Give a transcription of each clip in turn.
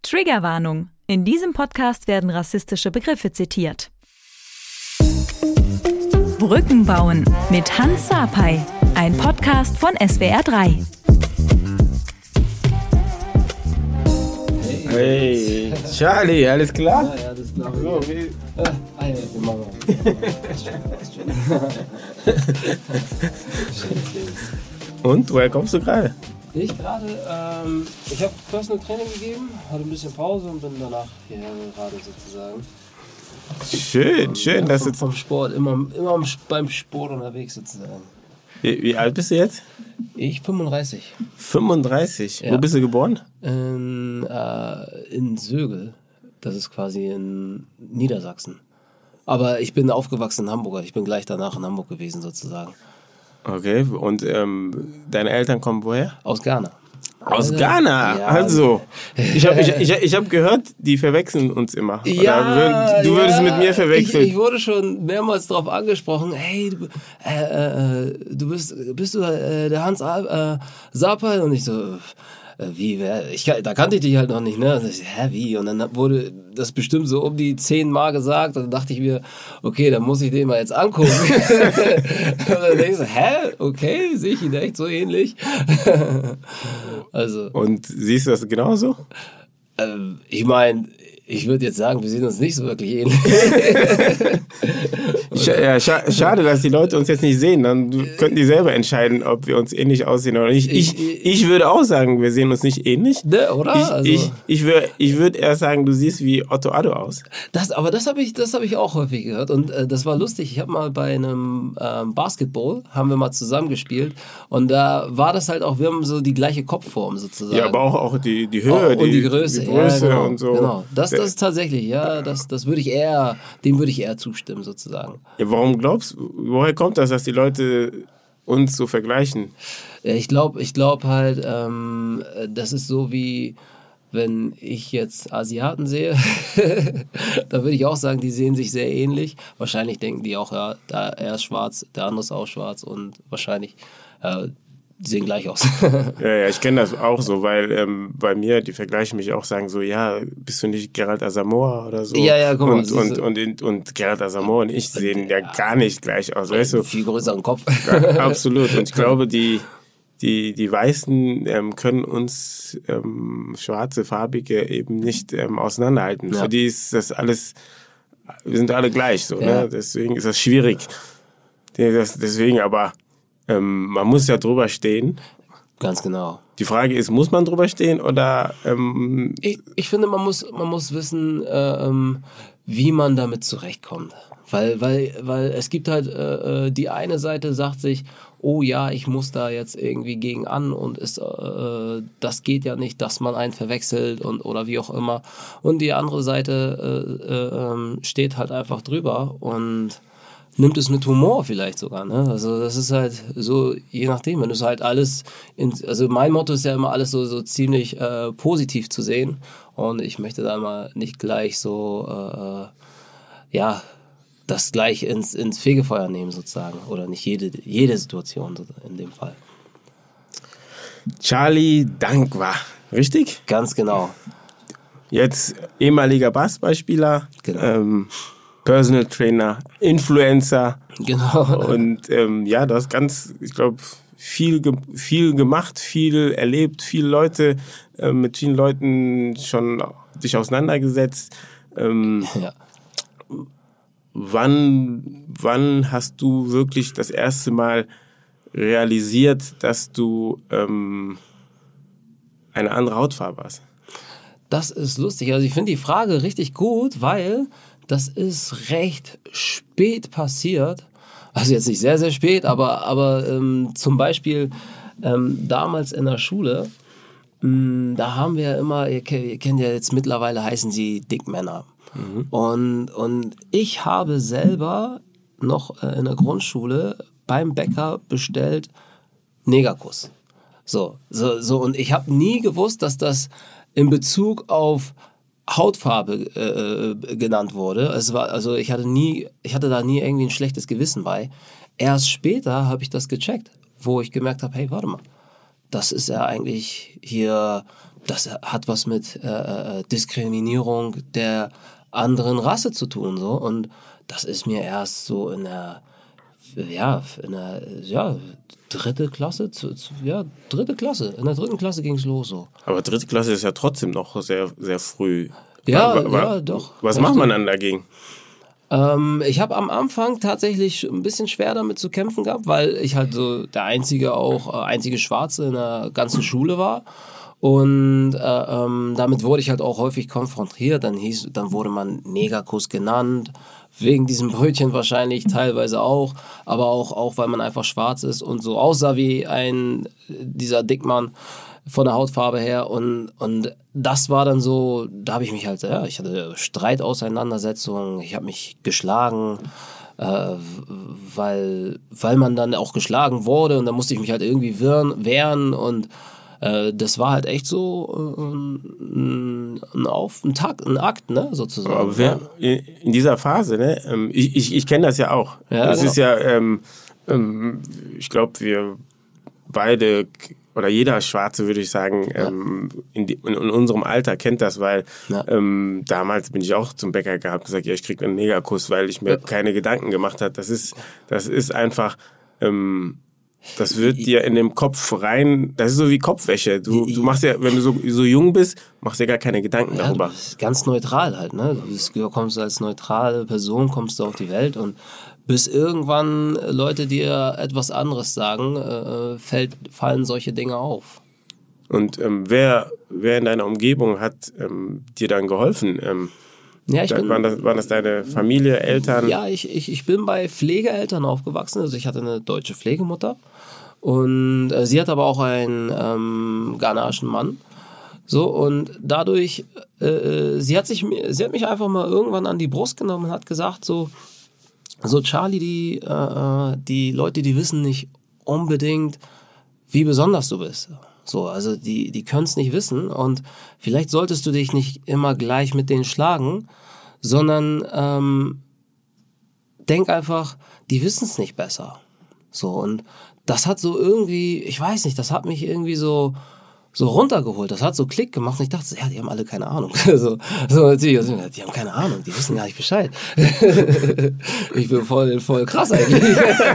Triggerwarnung. In diesem Podcast werden rassistische Begriffe zitiert. Brücken bauen mit Hans Sapai. Ein Podcast von SWR 3. Hey, Charlie, alles klar? Ja, das glaube ich. So, wie? Und, woher kommst du gerade? Ich gerade, ich habe Personal Training gegeben, hatte ein bisschen Pause und bin danach hierher gerade sozusagen. Schön, dass du... Vom Sport, immer beim Sport unterwegs sozusagen. Wie alt bist du jetzt? Ich 35. 35? Ja. Wo bist du geboren? In Sögel, das ist quasi in Niedersachsen. Aber ich bin aufgewachsen in Hamburg, ich bin gleich danach in Hamburg gewesen sozusagen. Okay, und deine Eltern kommen woher? Aus Ghana. Aus Ghana? Ja. Also, ich hab gehört, die verwechseln uns immer. Ja, du würdest mit mir verwechseln. Ich wurde schon mehrmals darauf angesprochen, hey, du bist du der Hans Sapai? Und ich so, wie, wer? Da kannte ich dich halt noch nicht, ne? Und ich, wie? Und dann wurde das bestimmt so um die 10 Mal gesagt. Und dann dachte ich mir, okay, dann muss ich den mal jetzt angucken. Und dann denke ich so, okay, sehe ich ihn echt so ähnlich? Also. Und siehst du das genauso? Ich meine, ich würde jetzt sagen, wir sehen uns nicht so wirklich ähnlich. Schade, dass die Leute uns jetzt nicht sehen. Dann könnten die selber entscheiden, ob wir uns ähnlich aussehen oder nicht. Ich würde auch sagen, wir sehen uns nicht ähnlich. Ne, oder? Ich würde eher sagen, du siehst wie Otto Addo aus. Aber das hab ich auch häufig gehört. Und das war lustig. Ich habe mal bei einem Basketball, haben wir mal zusammen gespielt. Und da war das halt auch, wir haben so die gleiche Kopfform sozusagen. Ja, aber auch die Höhe. Und die Größe. Die Größe ja, genau, und so. Genau. Das ist tatsächlich, ja, dem würde ich eher zustimmen sozusagen. Ja, woher kommt das, dass die Leute uns so vergleichen? Ja, ich glaube halt, das ist so wie, wenn ich jetzt Asiaten sehe, da würde ich auch sagen, die sehen sich sehr ähnlich. Wahrscheinlich denken die auch, ja, er ist schwarz, der andere ist auch schwarz und wahrscheinlich die sehen gleich aus. Ja, ich kenne das auch so, weil bei mir, die vergleichen mich auch, sagen so, ja, bist du nicht Gerald Asamoah oder so? Ja, guck mal. Und Gerald Asamoah und ich sehen ja gar nicht gleich aus, weißt du? Viel größeren Kopf. Ja, absolut. Und ich glaube, die Weißen können uns schwarze, farbige eben nicht auseinanderhalten. Ja. Für die ist das alles, wir sind alle gleich so, Ja. ne? Deswegen ist das schwierig. Deswegen aber, man muss ja drüber stehen. Ganz genau. Die Frage ist, muss man drüber stehen oder... Ich finde, man muss wissen, wie man damit zurechtkommt. Weil es gibt halt, die eine Seite sagt sich, oh ja, ich muss da jetzt irgendwie gegen an und das geht ja nicht, dass man einen verwechselt oder wie auch immer. Und die andere Seite steht halt einfach drüber und nimmt es mit Humor vielleicht sogar, ne? Also das ist halt so, je nachdem, wenn du es halt alles, also mein Motto ist ja immer alles so ziemlich positiv zu sehen und ich möchte da mal nicht gleich so, das gleich ins Fegefeuer nehmen sozusagen oder nicht jede Situation in dem Fall. Charlie Dankwa, richtig? Ganz genau. Jetzt ehemaliger Basketballspieler, Genau. Personal Trainer, Influencer. Genau. Und du hast ich glaube, viel gemacht, viel erlebt, mit vielen Leuten schon dich auseinandergesetzt. Ja. Wann hast du wirklich das erste Mal realisiert, dass du eine andere Hautfarbe hast? Das ist lustig. Also ich finde die Frage richtig gut, weil das ist recht spät passiert. Also jetzt nicht sehr, sehr spät, aber zum Beispiel damals in der Schule, da haben wir immer, ihr kennt ja jetzt mittlerweile, heißen sie Dickmänner. Mhm. Und ich habe selber noch in der Grundschule beim Bäcker bestellt Negerkuss. So, und ich habe nie gewusst, dass das in Bezug auf Hautfarbe genannt wurde. Ich hatte da nie irgendwie ein schlechtes Gewissen bei. Erst später habe ich das gecheckt, wo ich gemerkt habe, hey, warte mal, das ist ja eigentlich hier das hat was mit Diskriminierung der anderen Rasse zu tun, so. Und das ist mir erst so in der dritte Klasse, dritte Klasse. In der 3. Klasse ging es los, so. Aber 3. Klasse ist ja trotzdem noch sehr, sehr früh. Ja, doch. Was macht man dann dagegen? Ich habe am Anfang tatsächlich ein bisschen schwer damit zu kämpfen gehabt, weil ich halt so der einzige Schwarze in der ganzen Schule war. Und damit wurde ich halt auch häufig konfrontiert. Dann wurde man Negerkuss genannt, wegen diesem Brötchen wahrscheinlich teilweise auch, aber auch weil man einfach schwarz ist und so aussah wie dieser Dickmann von der Hautfarbe her. Und das war dann so, da habe ich mich halt, ich hatte Streitauseinandersetzungen, ich habe mich geschlagen, weil man dann auch geschlagen wurde und da musste ich mich halt irgendwie wehren und das war halt echt so ein Akt, ne, sozusagen. Aber in dieser Phase, ne, ich kenne das ja auch. Ja, das genau. ist ja, ich glaube, wir beide oder jeder Schwarze, würde ich sagen, in unserem Alter kennt das, weil damals bin ich auch zum Bäcker gehabt und gesagt, ja, ich krieg einen Negerkuss, weil ich mir keine Gedanken gemacht habe. Das ist einfach... das wird dir in den Kopf rein, das ist so wie Kopfwäsche. Du machst ja, wenn du so jung bist, machst dir gar keine Gedanken darüber. Du bist ganz neutral halt, ne? Du kommst als neutrale Person, kommst du auf die Welt und bis irgendwann Leute dir etwas anderes sagen, fallen solche Dinge auf. Und wer in deiner Umgebung hat dir dann geholfen? Waren das deine Familie, Eltern? Ja, ich bin bei Pflegeeltern aufgewachsen. Also ich hatte eine deutsche Pflegemutter und sie hat aber auch einen ghanaischen Mann. So, und dadurch, sie hat mich einfach mal irgendwann an die Brust genommen und hat gesagt, so Charlie, die Leute, die wissen nicht unbedingt, wie besonders du bist. So, also die können es nicht wissen und vielleicht solltest du dich nicht immer gleich mit denen schlagen, sondern denk einfach, die wissen es nicht besser. So, und das hat so irgendwie, ich weiß nicht, das hat mich irgendwie so runtergeholt, das hat so Klick gemacht und ich dachte, ja, die haben alle keine Ahnung. Die haben keine Ahnung, die wissen gar nicht Bescheid. Ich bin voll krass eigentlich.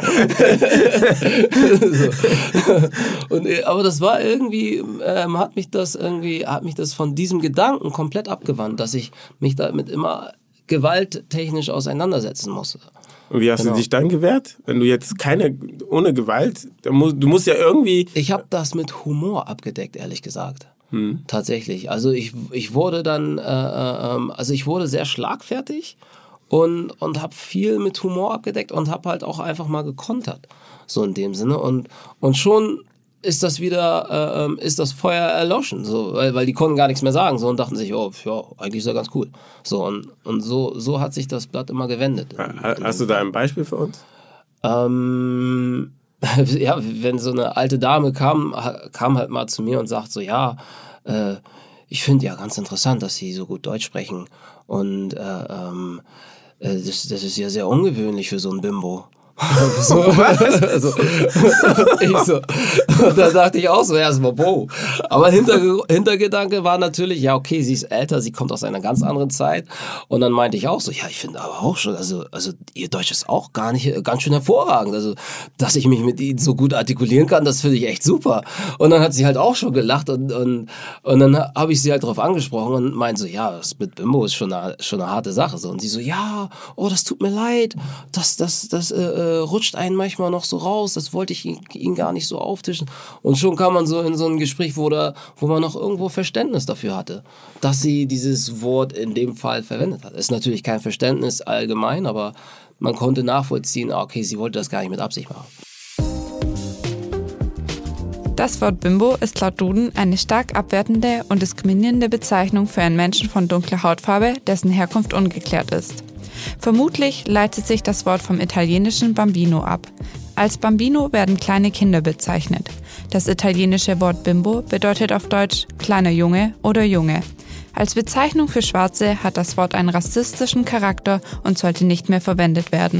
Aber das war irgendwie, hat mich das von diesem Gedanken komplett abgewandt, dass ich mich damit immer gewalttechnisch auseinandersetzen musste. Und wie hast du dich dann gewehrt? Wenn du jetzt ohne Gewalt, du musst ja irgendwie... Ich habe das mit Humor abgedeckt, ehrlich gesagt. Tatsächlich. Also ich wurde dann, ich wurde sehr schlagfertig und habe viel mit Humor abgedeckt und habe halt auch einfach mal gekontert. So in dem Sinne. Und schon ist das wieder, ist das Feuer erloschen, so, weil die konnten gar nichts mehr sagen, so, und dachten sich, oh, ja, eigentlich ist ja ganz cool. So, und so hat sich das Blatt immer gewendet. Hast du da ein Beispiel für uns? Ja, wenn so eine alte Dame kam halt mal zu mir und sagt so, ja, ich finde ja ganz interessant, dass Sie so gut Deutsch sprechen und das ist ja sehr ungewöhnlich für so ein Bimbo. Und da dachte ich auch so erstmal, boah. Aber Hintergedanke war natürlich, ja, okay, sie ist älter, sie kommt aus einer ganz anderen Zeit. Und dann meinte ich auch so, ja, ich finde aber auch schon, also ihr Deutsch ist auch ganz schön hervorragend. Also, dass ich mich mit ihnen so gut artikulieren kann, das finde ich echt super. Und dann hat sie halt auch schon gelacht und dann habe ich sie halt drauf angesprochen und meinte so, ja, das mit Bimbo ist schon eine harte Sache. So. Und sie so, ja, oh, das tut mir leid, das rutscht einen manchmal noch so raus, das wollte ich ihn gar nicht so auftischen. Und schon kam man so in so ein Gespräch, wo man noch irgendwo Verständnis dafür hatte, dass sie dieses Wort in dem Fall verwendet hat. Ist natürlich kein Verständnis allgemein, aber man konnte nachvollziehen, okay, sie wollte das gar nicht mit Absicht machen. Das Wort Bimbo ist laut Duden eine stark abwertende und diskriminierende Bezeichnung für einen Menschen von dunkler Hautfarbe, dessen Herkunft ungeklärt ist. Vermutlich leitet sich das Wort vom italienischen Bambino ab. Als Bambino werden kleine Kinder bezeichnet. Das italienische Wort Bimbo bedeutet auf Deutsch kleiner Junge oder Junge. Als Bezeichnung für Schwarze hat das Wort einen rassistischen Charakter und sollte nicht mehr verwendet werden.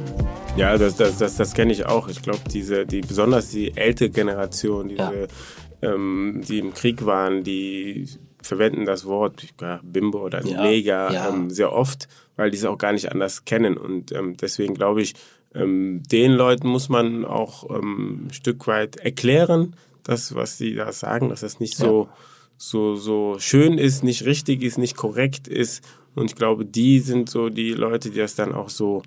Ja, das kenne ich auch. Ich glaube, besonders die ältere Generation, die im Krieg waren, die verwenden das Wort Bimbo oder Neger sehr oft, weil die es auch gar nicht anders kennen. Und deswegen glaube ich, den Leuten muss man auch ein Stück weit erklären, das, was sie da sagen, dass das nicht so schön ist, nicht richtig ist, nicht korrekt ist. Und ich glaube, die sind so die Leute, die das dann auch so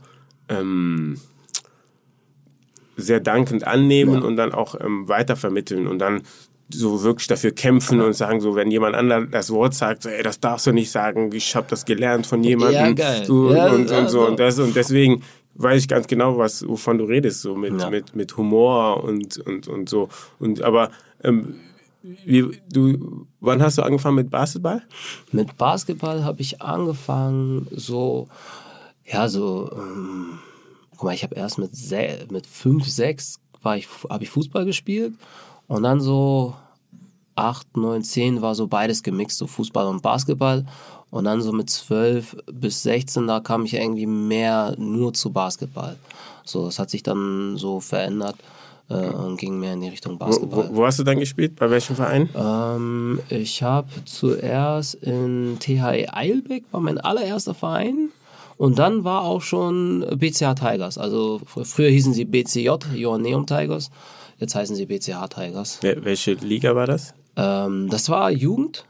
sehr dankend annehmen und dann auch weitervermitteln und dann so wirklich dafür kämpfen und sagen so, wenn jemand anderes das Wort sagt, so, ey, das darfst du nicht sagen, ich habe das gelernt von jemandem. Ja, geil. Und deswegen weiß ich ganz genau, wovon du redest, so mit Humor und so. Aber wann hast du angefangen mit Basketball? Mit Basketball habe ich angefangen guck mal, ich habe erst mit 5, 6 habe ich Fußball gespielt und dann so 8, 9, 10 war so beides gemixt, so Fußball und Basketball. Und dann so mit 12 bis 16, da kam ich irgendwie mehr nur zu Basketball. So, das hat sich dann so verändert und ging mehr in die Richtung Basketball. Wo hast du dann gespielt? Bei welchem Verein? Ich habe zuerst in THE Eilbeck, war mein allererster Verein. Und dann war auch schon BCH Tigers. Also früher hießen sie BCJ, Joanneum Tigers. Jetzt heißen sie BCH Tigers. Welche Liga war das? Das war Jugend.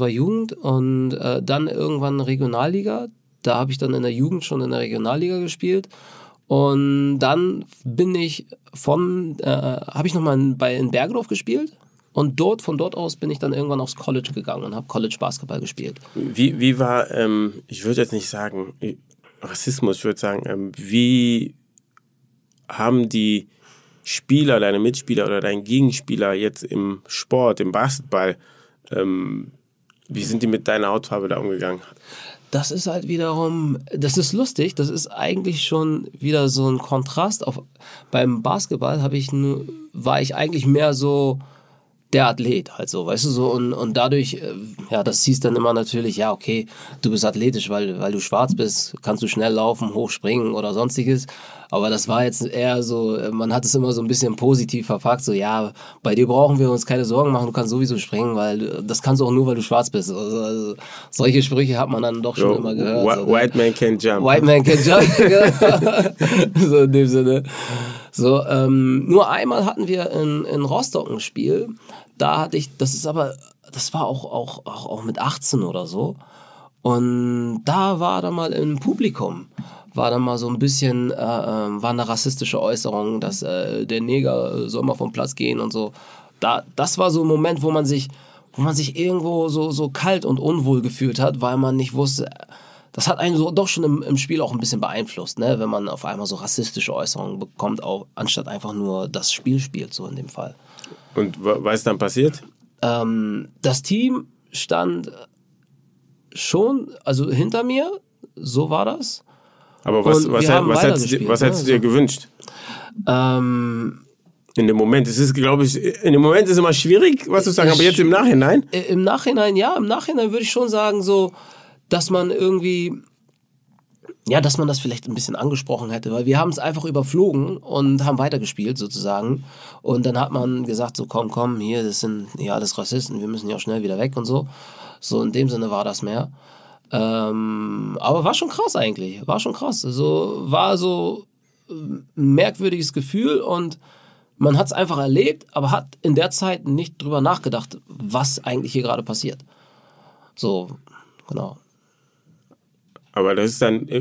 Und dann irgendwann Regionalliga. Da habe ich dann in der Jugend schon in der Regionalliga gespielt. Und dann bin ich habe ich nochmal in Bergedorf gespielt. Und von dort aus bin ich dann irgendwann aufs College gegangen und habe College Basketball gespielt. Wie war, ich würde jetzt nicht sagen Rassismus, ich würde sagen, wie haben die Spieler, deine Mitspieler oder dein Gegenspieler jetzt im Sport, im Basketball, wie sind die mit deiner Hautfarbe da umgegangen? Das ist halt wiederum, das ist lustig, das ist eigentlich schon wieder so ein Kontrast. Beim Basketball war ich eigentlich mehr so der Athlet halt so, weißt du, so und dadurch, das hieß dann immer natürlich, ja okay, du bist athletisch, weil du schwarz bist, kannst du schnell laufen, hochspringen oder sonstiges, aber das war jetzt eher so, man hat es immer so ein bisschen positiv verpackt, so ja, bei dir brauchen wir uns keine Sorgen machen, du kannst sowieso springen, weil das kannst du auch nur, weil du schwarz bist, also solche Sprüche hat man dann doch schon immer gehört. White man can jump. White man can jump, so in dem Sinne. So, nur einmal hatten wir in Rostock ein Spiel, das war auch mit 18 oder so. Und da war dann mal im Publikum, war dann mal so ein bisschen, war eine rassistische Äußerung, dass der Neger soll mal vom Platz gehen und so. Das war so ein Moment, wo man sich irgendwo so kalt und unwohl gefühlt hat, weil man nicht wusste, das hat einen so doch schon im Spiel auch ein bisschen beeinflusst, ne? Wenn man auf einmal so rassistische Äußerungen bekommt, auch anstatt einfach nur das Spiel spielt, so in dem Fall. Und was ist dann passiert? Das Team stand schon, also hinter mir, so war das. Aber was hättest du dir gewünscht? In dem Moment, in dem Moment ist es immer schwierig, was zu sagen, aber jetzt im Nachhinein? Im Nachhinein würde ich schon sagen, so, dass man das vielleicht ein bisschen angesprochen hätte, weil wir haben es einfach überflogen und haben weitergespielt sozusagen und dann hat man gesagt so komm, hier, das sind ja alles Rassisten, wir müssen ja auch schnell wieder weg und so. So in dem Sinne war das mehr. Aber war schon krass eigentlich, also war so ein merkwürdiges Gefühl und man hat es einfach erlebt, aber hat in der Zeit nicht drüber nachgedacht, was eigentlich hier gerade passiert. So, genau. Aber das ist dann,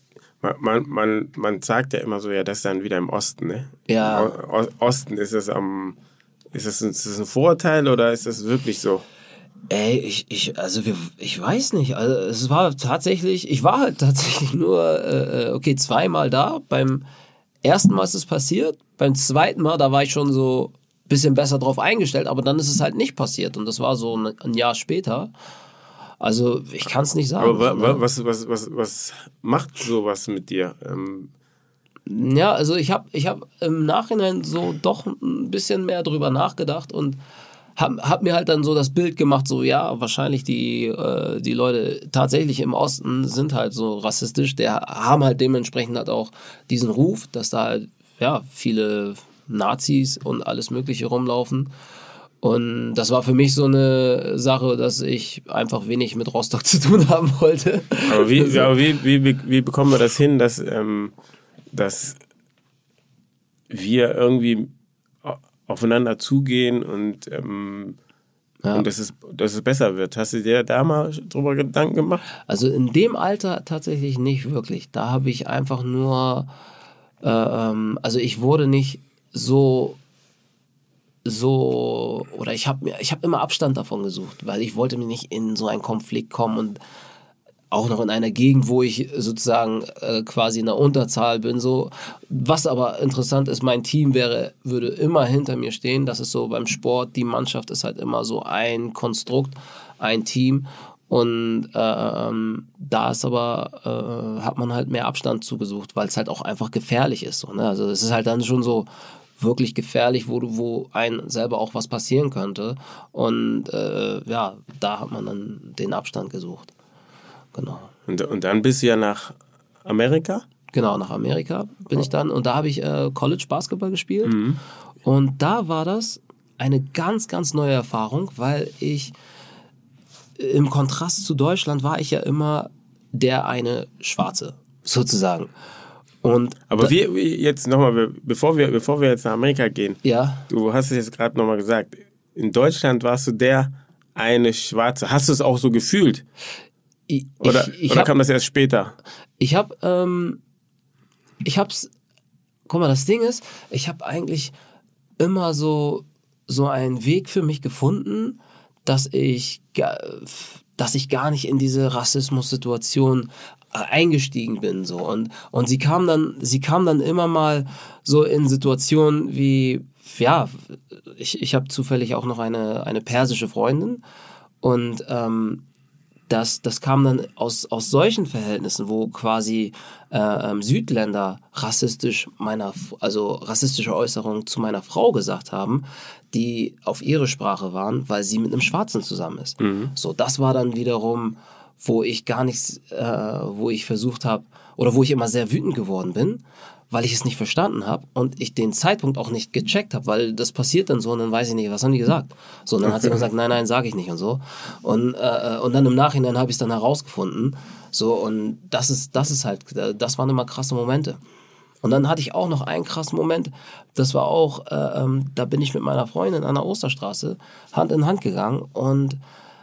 man sagt ja immer so, ja, das ist dann wieder im Osten, ne? Ja. Osten, ist das ein Vorurteil oder ist das wirklich so? Ey, ich weiß nicht. Also ich war halt tatsächlich nur, zweimal da. Beim ersten Mal ist es passiert. Beim zweiten Mal, da war ich schon so ein bisschen besser drauf eingestellt, aber dann ist es halt nicht passiert. Und das war so ein Jahr später. Also ich kann es nicht sagen. Aber was macht sowas mit dir? Ja, also ich hab im Nachhinein so doch ein bisschen mehr drüber nachgedacht und hab mir halt dann so das Bild gemacht, so ja, wahrscheinlich die Leute tatsächlich im Osten sind halt so rassistisch, haben halt dementsprechend halt auch diesen Ruf, dass da halt ja viele Nazis und alles Mögliche rumlaufen. Und das war für mich so eine Sache, dass ich einfach wenig mit Rostock zu tun haben wollte. Aber wie bekommen wir das hin, dass wir irgendwie aufeinander zugehen und dass es besser wird? Hast du dir da mal drüber Gedanken gemacht? Also in dem Alter tatsächlich nicht wirklich. Da habe ich einfach nur, also ich wurde nicht oder ich habe immer Abstand davon gesucht, weil ich wollte mir nicht in so einen Konflikt kommen und auch noch in einer Gegend, wo ich sozusagen quasi in der Unterzahl bin. So. Was aber interessant ist, mein Team würde immer hinter mir stehen. Das ist so beim Sport, die Mannschaft ist halt immer so ein Konstrukt, ein Team. Und da ist aber, hat man halt mehr Abstand zugesucht, weil es halt auch einfach gefährlich ist. So, ne? Also es ist halt dann schon so wirklich gefährlich, wo einem selber auch was passieren könnte. Und da hat man dann den Abstand gesucht. Genau. Und dann bist du ja nach Amerika? Genau, nach Amerika bin ich dann. Und da habe ich College Basketball gespielt. Mhm. Und da war das eine ganz, ganz neue Erfahrung, weil ich im Kontrast zu Deutschland war ich ja immer der eine Schwarze, sozusagen. Aber jetzt nochmal, bevor wir jetzt nach Amerika gehen, ja. Du hast es jetzt gerade nochmal gesagt, in Deutschland warst du der eine Schwarze. Hast du es auch so gefühlt? Oder kam das erst später? Guck mal, das Ding ist, ich habe eigentlich immer so einen Weg für mich gefunden, dass ich gar nicht in diese Rassismus-Situation eingestiegen bin, so. Und sie kam dann immer mal so in Situationen wie, ja, ich habe zufällig auch noch eine persische Freundin und das kam dann aus solchen Verhältnissen, wo quasi Südländer rassistische Äußerungen zu meiner Frau gesagt haben, die auf ihre Sprache waren, weil sie mit einem Schwarzen zusammen ist. Mhm. So, das war dann wiederum, wo ich gar nichts, wo ich versucht habe, oder wo ich immer sehr wütend geworden bin, weil ich es nicht verstanden habe und ich den Zeitpunkt auch nicht gecheckt habe, weil das passiert dann so und dann weiß ich nicht, was haben die gesagt? So, und dann hat sie gesagt, nein, sage ich nicht und so. Und dann im Nachhinein habe ich es dann herausgefunden. So, und das waren immer krasse Momente. Und dann hatte ich auch noch einen krassen Moment, das war auch, da bin ich mit meiner Freundin an der Osterstraße Hand in Hand gegangen und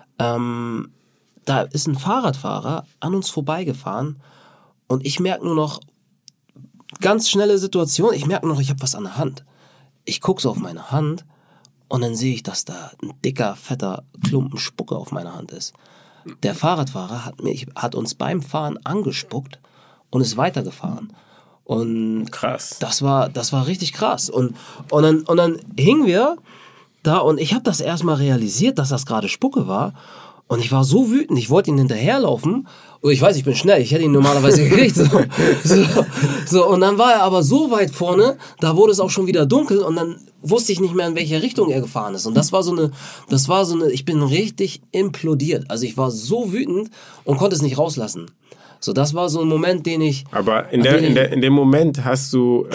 da ist ein Fahrradfahrer an uns vorbeigefahren und ich merke nur noch, ganz schnelle Situation, ich merke noch, ich habe was an der Hand. Ich gucke so auf meine Hand und dann sehe ich, dass da ein dicker, fetter Klumpen Spucke auf meiner Hand ist. Der Fahrradfahrer hat uns beim Fahren angespuckt und ist weitergefahren. Und krass. Das war richtig krass. Und dann hingen wir da und ich habe das erstmal realisiert, dass das gerade Spucke war. Und ich war so wütend, ich wollte ihn hinterherlaufen. Und ich weiß, ich bin schnell, ich hätte ihn normalerweise gekriegt. So, und dann war er aber so weit vorne, da wurde es auch schon wieder dunkel und dann wusste ich nicht mehr, in welche Richtung er gefahren ist. Und das war so eine, ich bin richtig implodiert. Also ich war so wütend und konnte es nicht rauslassen. So, das war so ein Moment, den ich... Aber in dem Moment hast du,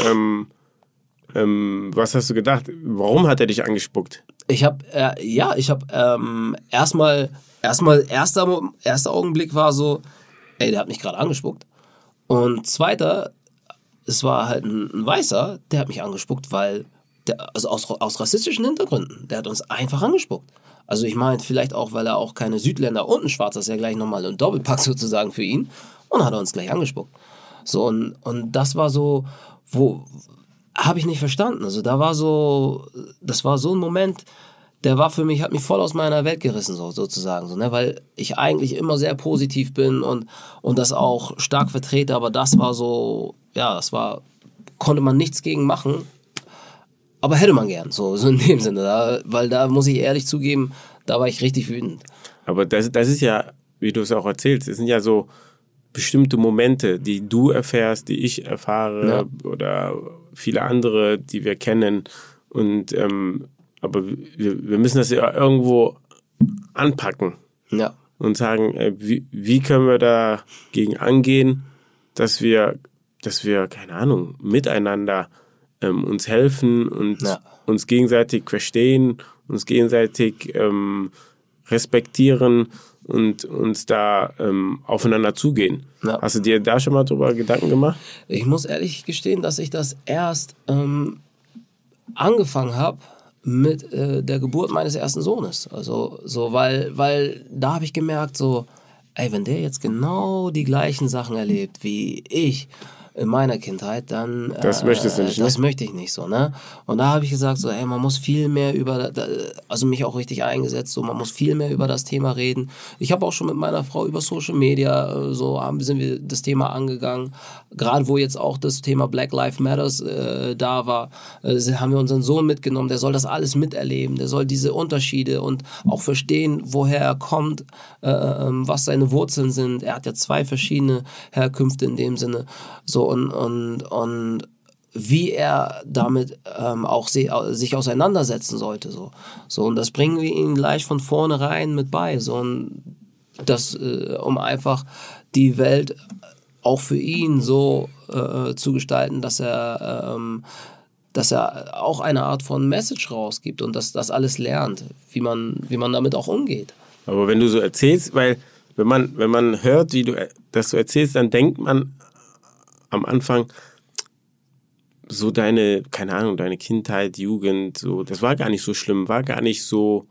was hast du gedacht? Warum hat er dich angespuckt? Erster Augenblick war so, ey, der hat mich gerade angespuckt. Und zweiter, es war halt ein Weißer, der hat mich angespuckt, weil, also aus rassistischen Hintergründen, der hat uns einfach angespuckt. Also ich meine, vielleicht auch, weil er auch keine Südländer und ein Schwarzer ist ja gleich nochmal ein Doppelpack sozusagen für ihn. Und hat er uns gleich angespuckt. So, und das war so, habe ich nicht verstanden. Also das war so ein Moment, der war für mich, hat mich voll aus meiner Welt gerissen, sozusagen, so, ne? Weil ich eigentlich immer sehr positiv bin und das auch stark vertrete, aber das war so, ja, konnte man nichts gegen machen, aber hätte man gern, so in dem Sinne, weil da muss ich ehrlich zugeben, da war ich richtig wütend. Aber das ist ja, wie du es auch erzählst, es sind ja so bestimmte Momente, die du erfährst, die ich erfahre, ja, oder viele andere, die wir kennen und aber wir müssen das ja irgendwo anpacken, ja, und sagen, wie können wir dagegen angehen, dass wir, keine Ahnung, miteinander uns helfen und uns gegenseitig verstehen uns gegenseitig respektieren und uns da aufeinander zugehen. Ja. Hast du dir da schon mal drüber Gedanken gemacht? Ich muss ehrlich gestehen, dass ich das erst angefangen habe mit der Geburt meines ersten Sohnes. Also so, weil da habe ich gemerkt, so, ey, wenn der jetzt genau die gleichen Sachen erlebt wie ich in meiner Kindheit, dann das möchtest du nicht, das möchte ich nicht so, ne? Und da habe ich gesagt, so, ey, man muss viel mehr also mich auch richtig eingesetzt, so, man muss viel mehr über das Thema reden. Ich habe auch schon mit meiner Frau über Social Media sind wir das Thema angegangen. Gerade wo jetzt auch das Thema Black Lives Matters da war, haben wir unseren Sohn mitgenommen, der soll das alles miterleben, der soll diese Unterschiede und auch verstehen, woher er kommt, was seine Wurzeln sind. Er hat ja 2 verschiedene Herkünfte in dem Sinne, so, und wie er damit auch sich auseinandersetzen sollte. So, und das bringen wir ihm gleich von vornherein mit bei. So, und das, um einfach die Welt auch für ihn so zu gestalten, dass er auch eine Art von Message rausgibt und dass das alles lernt, wie man damit auch umgeht. Aber wenn du so erzählst, weil wenn man hört, wie du das so erzählst, dann denkt man am Anfang so deine Kindheit, Jugend, so, das war gar nicht so schlimm, war gar nicht so,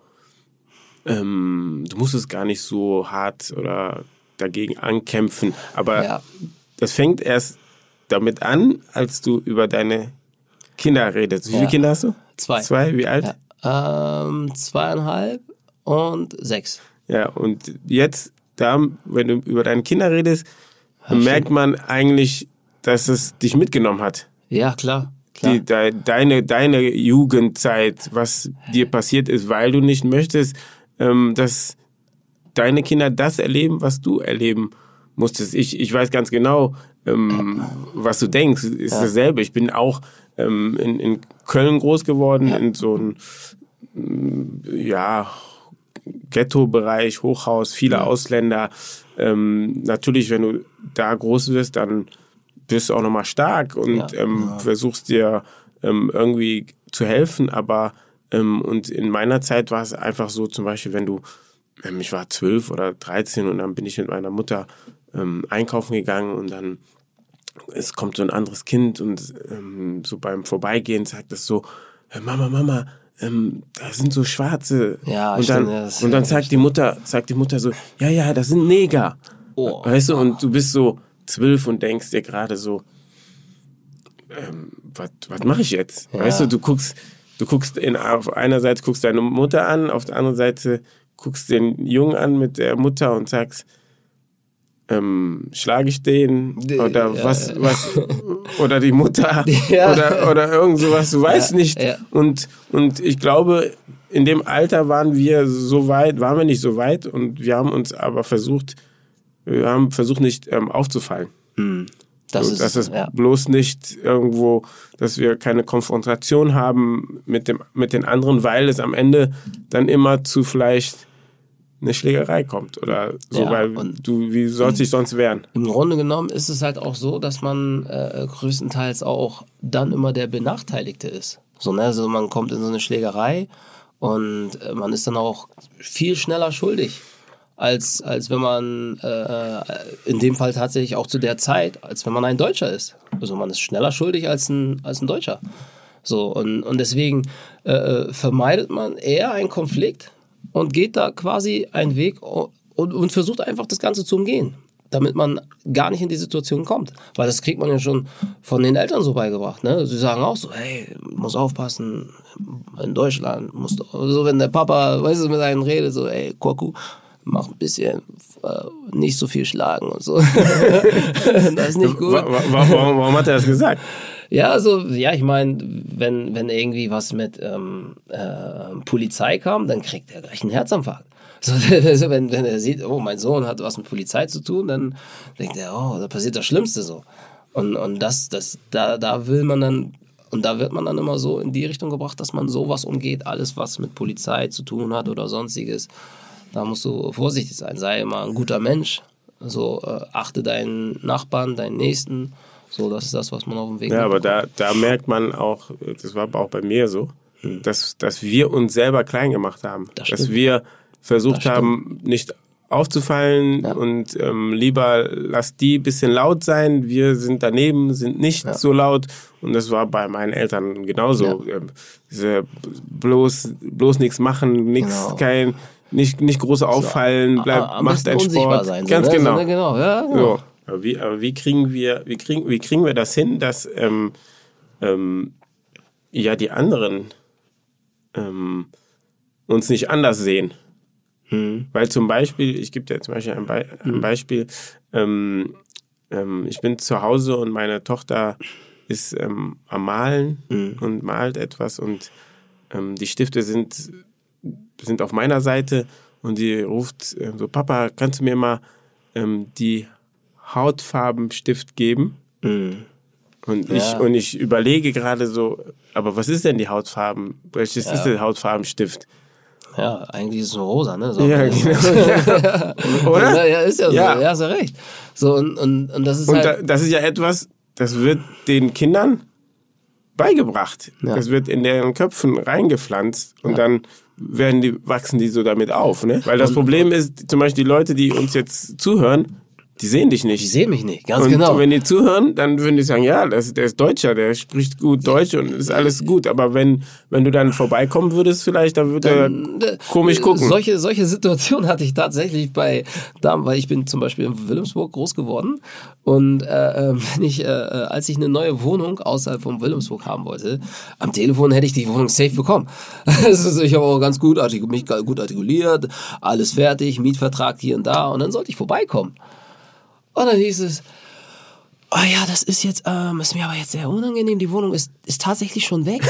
du musstest gar nicht so hart oder dagegen ankämpfen, aber das fängt erst damit an, als du über deine Kinder redest. Wie viele Kinder hast du? 2. 2, wie alt? 2,5 und 6. Ja, und jetzt, wenn du über deine Kinder redest, merkt man eigentlich, dass es dich mitgenommen hat. Ja, klar. Deine Jugendzeit, was dir passiert ist, weil du nicht möchtest, dass deine Kinder das erleben, was du erleben musstest. Ich weiß ganz genau, was du denkst. Ist dasselbe. Ich bin auch in Köln groß geworden, in so einem Ghetto-Bereich, Hochhaus, viele Ausländer. Natürlich, wenn du da groß wirst, dann bist du auch nochmal stark und versuchst dir irgendwie zu helfen, aber und in meiner Zeit war es einfach so, zum Beispiel, wenn du, ich war 12 oder 13 und dann bin ich mit meiner Mutter einkaufen gegangen und dann es kommt so ein anderes Kind und so beim Vorbeigehen sagt es so, Mama, da sind so Schwarze. Ja, und dann sagt die Mutter so, ja, das sind Neger. Oh. Weißt du, und du bist so 12 und denkst dir gerade so, was mache ich jetzt? Ja. Weißt du, du guckst auf einer Seite guckst deine Mutter an, auf der anderen Seite guckst den Jungen an mit der Mutter und sagst, schlage ich den oder was oder die Mutter oder irgend sowas, du weißt nicht. Ja. Und ich glaube, in dem Alter waren wir nicht so weit und wir haben versucht nicht aufzufallen. Das ist bloß nicht irgendwo, dass wir keine Konfrontation haben mit den anderen, weil es am Ende dann immer zu vielleicht eine Schlägerei kommt oder so, weil wie soll es sich sonst wehren? Im Grunde genommen ist es halt auch so, dass man größtenteils auch dann immer der Benachteiligte ist. So, ne? Also man kommt in so eine Schlägerei und man ist dann auch viel schneller schuldig, als wenn man in dem Fall tatsächlich auch zu der Zeit, als wenn man ein Deutscher ist. Also man ist schneller schuldig als ein Deutscher. So, und deswegen vermeidet man eher einen Konflikt und geht da quasi einen Weg und versucht einfach das Ganze zu umgehen, damit man gar nicht in die Situation kommt. Weil das kriegt man ja schon von den Eltern so beigebracht. Ne? Sie sagen auch so, hey, muss aufpassen, in Deutschland musst du, so wenn der Papa, weißt du, mit einem redet, so, ey, Koku, mach ein bisschen nicht so viel schlagen und so. Das ist nicht gut. Warum hat er das gesagt? Ja, ich meine, wenn irgendwie was mit Polizei kam, dann kriegt er gleich einen Herzinfarkt. So, wenn er sieht, oh, mein Sohn hat was mit Polizei zu tun, dann denkt er, oh, da passiert das Schlimmste so. Und da will man dann, und da wird man dann immer so in die Richtung gebracht, dass man sowas umgeht, alles was mit Polizei zu tun hat oder sonstiges. Da musst du vorsichtig sein, sei immer ein guter Mensch, so achte deinen Nachbarn, deinen Nächsten. So, das ist das, was man auf dem Weg hat. Ja, aber da merkt man auch, das war aber auch bei mir so, dass wir uns selber klein gemacht haben. Dass wir versucht haben, nicht aufzufallen und lieber lass die ein bisschen laut sein, wir sind daneben, sind nicht so laut. Und das war bei meinen Eltern genauso. Bloß nichts machen, nicht groß auffallen, mach deinen Sport. Sein, ganz so, genau. Genau. Ja. So. Aber wie kriegen wir das hin, dass die anderen uns nicht anders sehen? Weil zum Beispiel, ich gebe dir zum Beispiel ein Beispiel, ich bin zu Hause und meine Tochter ist am Malen und malt etwas und die Stifte sind auf meiner Seite und die ruft so, Papa, kannst du mir mal die Hautfarbenstift geben? Und ich überlege gerade so, aber was ist denn die Hautfarben? Welches ist der Hautfarbenstift? Ja, eigentlich ist es nur rosa, ne? So, ja, genau. Oder? Ja, ist ja so. Ja, hast ja recht. So, und das ist das ist ja etwas, das wird den Kindern beigebracht. Ja. Das wird in deren Köpfen reingepflanzt und dann wachsen die so damit auf, ne? Weil das Problem ist, zum Beispiel die Leute, die uns jetzt zuhören, die sehen dich nicht. Die sehen mich nicht, ganz und genau. Und wenn die zuhören, dann würden die sagen, ja, der ist Deutscher, der spricht gut Deutsch und ist alles gut. Aber wenn du dann vorbeikommen würdest vielleicht, dann würde er komisch gucken. Solche Situationen hatte ich tatsächlich bei Damen, weil ich bin zum Beispiel in Wilhelmsburg groß geworden und als ich eine neue Wohnung außerhalb von Wilhelmsburg haben wollte, am Telefon hätte ich die Wohnung safe bekommen. Also ich habe auch mich gut artikuliert, alles fertig, Mietvertrag hier und da und dann sollte ich vorbeikommen. Und dann hieß es, oh ja, das ist jetzt, ist mir aber jetzt sehr unangenehm, die Wohnung ist tatsächlich schon weg.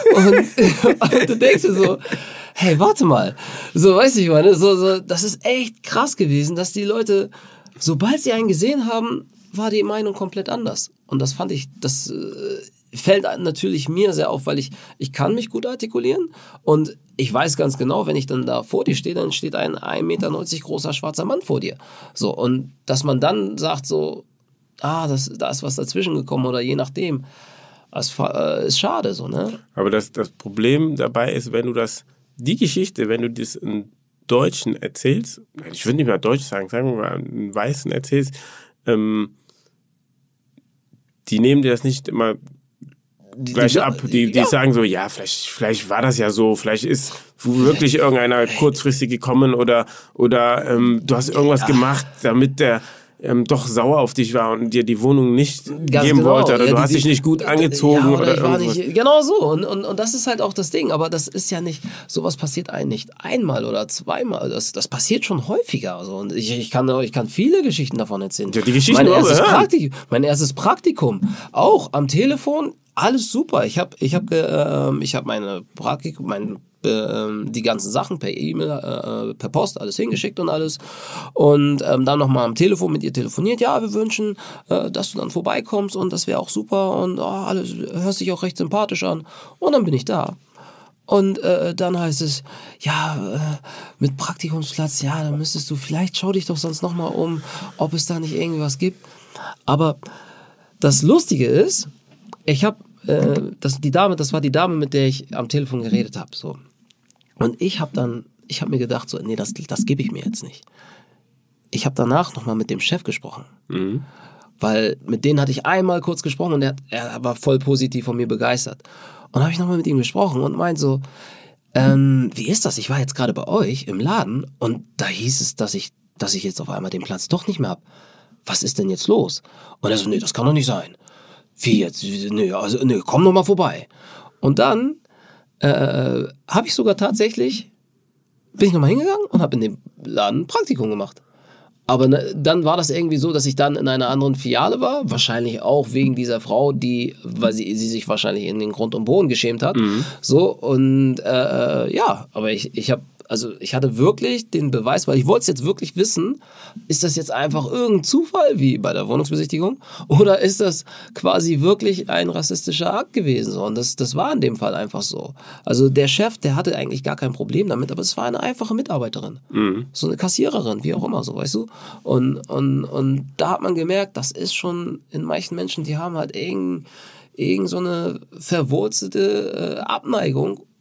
und du denkst dir so, hey, warte mal. So, weißt du, ich meine, so, das ist echt krass gewesen, dass die Leute, sobald sie einen gesehen haben, war die Meinung komplett anders. Und das fand ich, das fällt natürlich mir sehr auf, weil ich kann mich gut artikulieren und ich weiß ganz genau, wenn ich dann da vor dir stehe, dann steht ein 1,90 Meter großer schwarzer Mann vor dir. So, und dass man dann sagt so, da ist was dazwischen gekommen oder je nachdem, das ist schade so, ne? Aber das Problem dabei ist, wenn du die Geschichte, wenn du das in Deutschen erzählst, ich würde nicht mal Deutsch sagen wir mal einen Weißen erzählst, die nehmen dir das nicht immer gleich ab. Die sagen so, ja, vielleicht war das ja so, vielleicht ist wirklich irgendeiner kurzfristig gekommen oder du hast irgendwas gemacht, damit der doch sauer auf dich war und dir die Wohnung nicht geben wollte oder du hast dich nicht gut angezogen oder irgendwas. Genau so und das ist halt auch das Ding, aber das ist ja nicht, sowas passiert einem nicht einmal oder zweimal, das passiert schon häufiger. Also, und ich kann viele Geschichten davon erzählen. Ja, die Geschichten mein erstes Praktikum, auch am Telefon, alles super. Ich hab meine Praktikum, die ganzen Sachen per E-Mail, per Post, alles hingeschickt und alles. Und dann nochmal am Telefon mit ihr telefoniert. Ja, wir wünschen, dass du dann vorbeikommst und das wäre auch super und alles hört sich auch recht sympathisch an. Und dann bin ich da. Und dann heißt es, ja, mit Praktikumsplatz, ja, dann müsstest du, vielleicht schau dich doch sonst nochmal um, ob es da nicht irgendwie was gibt. Aber das Lustige ist, ich habe, das war die Dame, mit der ich am Telefon geredet habe, so. Und ich habe mir gedacht, so, nee, das gebe ich mir jetzt nicht. Ich habe danach nochmal mit dem Chef gesprochen. Mhm. Weil mit denen hatte ich einmal kurz gesprochen und er war voll positiv von mir begeistert. Und dann habe ich nochmal mit ihm gesprochen und meinte so, wie ist das? Ich war jetzt gerade bei euch im Laden und da hieß es, dass ich jetzt auf einmal den Platz doch nicht mehr habe. Was ist denn jetzt los? Und er so, nee, das kann doch nicht sein. Wie jetzt? Nee, komm doch mal vorbei. Und dann habe ich sogar tatsächlich, bin ich nochmal hingegangen und habe in dem Laden ein Praktikum gemacht. Aber dann war das irgendwie so, dass ich dann in einer anderen Filiale war, wahrscheinlich auch wegen dieser Frau, weil sie sich wahrscheinlich in den Grund und Boden geschämt hat. Mhm. So, und aber ich hatte wirklich den Beweis, weil ich wollte es jetzt wirklich wissen, ist das jetzt einfach irgendein Zufall, wie bei der Wohnungsbesichtigung, oder ist das quasi wirklich ein rassistischer Akt gewesen? Und das war in dem Fall einfach so. Also der Chef, der hatte eigentlich gar kein Problem damit, aber es war eine einfache Mitarbeiterin. Mhm. So eine Kassiererin, wie auch immer, so, weißt du? Und da hat man gemerkt, das ist schon in manchen Menschen, die haben halt irgend so eine verwurzelte Abneigung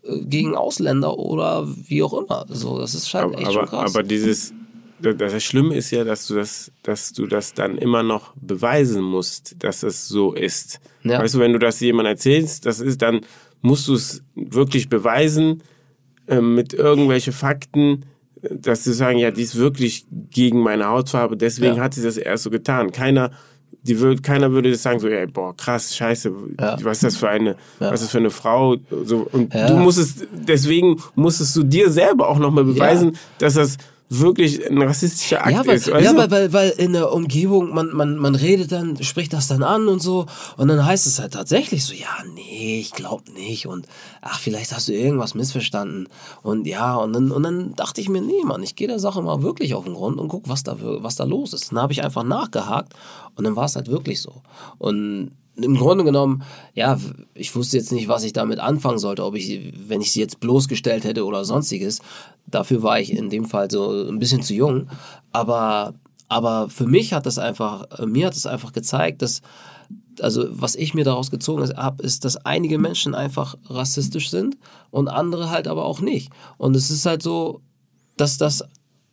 gegen Ausländer oder wie auch immer. So, das ist schon echt schon krass. Aber das Schlimme ist ja, dass du das dann immer noch beweisen musst, dass es so ist. Ja. Weißt du, wenn du das jemandem erzählst, dann musst du es wirklich beweisen mit irgendwelchen Fakten, dass du sagen, ja, die ist wirklich gegen meine Hautfarbe, deswegen hat sie das erst so getan. Keiner würde das sagen, so, ey, boah, krass, scheiße, was ist das für eine Frau, so, und deswegen musstest du dir selber auch nochmal beweisen, dass das wirklich ein rassistischer Akt ist. Weil in der Umgebung, man redet dann, spricht das dann an und so, und dann heißt es halt tatsächlich so, ja, nee, ich glaub nicht, und ach, vielleicht hast du irgendwas missverstanden, und ja, und dann dachte ich mir, nee, Mann, ich gehe der Sache mal wirklich auf den Grund und guck, was da los ist. Dann habe ich einfach nachgehakt, und dann war es halt wirklich so. Und im Grunde genommen, ja, ich wusste jetzt nicht, was ich damit anfangen sollte, wenn ich sie jetzt bloßgestellt hätte oder sonstiges. Dafür war ich in dem Fall so ein bisschen zu jung. Aber für mich hat das einfach gezeigt, dass, also was ich mir daraus gezogen habe, ist, dass einige Menschen einfach rassistisch sind und andere halt aber auch nicht. Und es ist halt so, dass das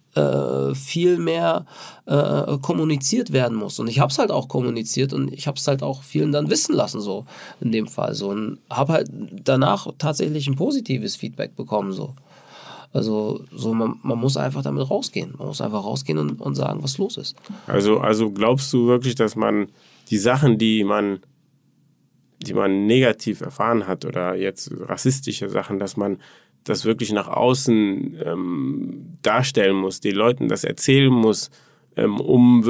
viel mehr kommuniziert werden muss. Und ich habe es halt auch kommuniziert und ich habe es halt auch vielen dann wissen lassen, so in dem Fall. So, und habe halt danach tatsächlich ein positives Feedback bekommen. So. Also so man muss einfach damit rausgehen. Man muss einfach rausgehen und sagen, was los ist. Also glaubst du wirklich, dass man die Sachen, die man negativ erfahren hat oder jetzt rassistische Sachen, dass man das wirklich nach außen darstellen muss, den Leuten das erzählen muss, um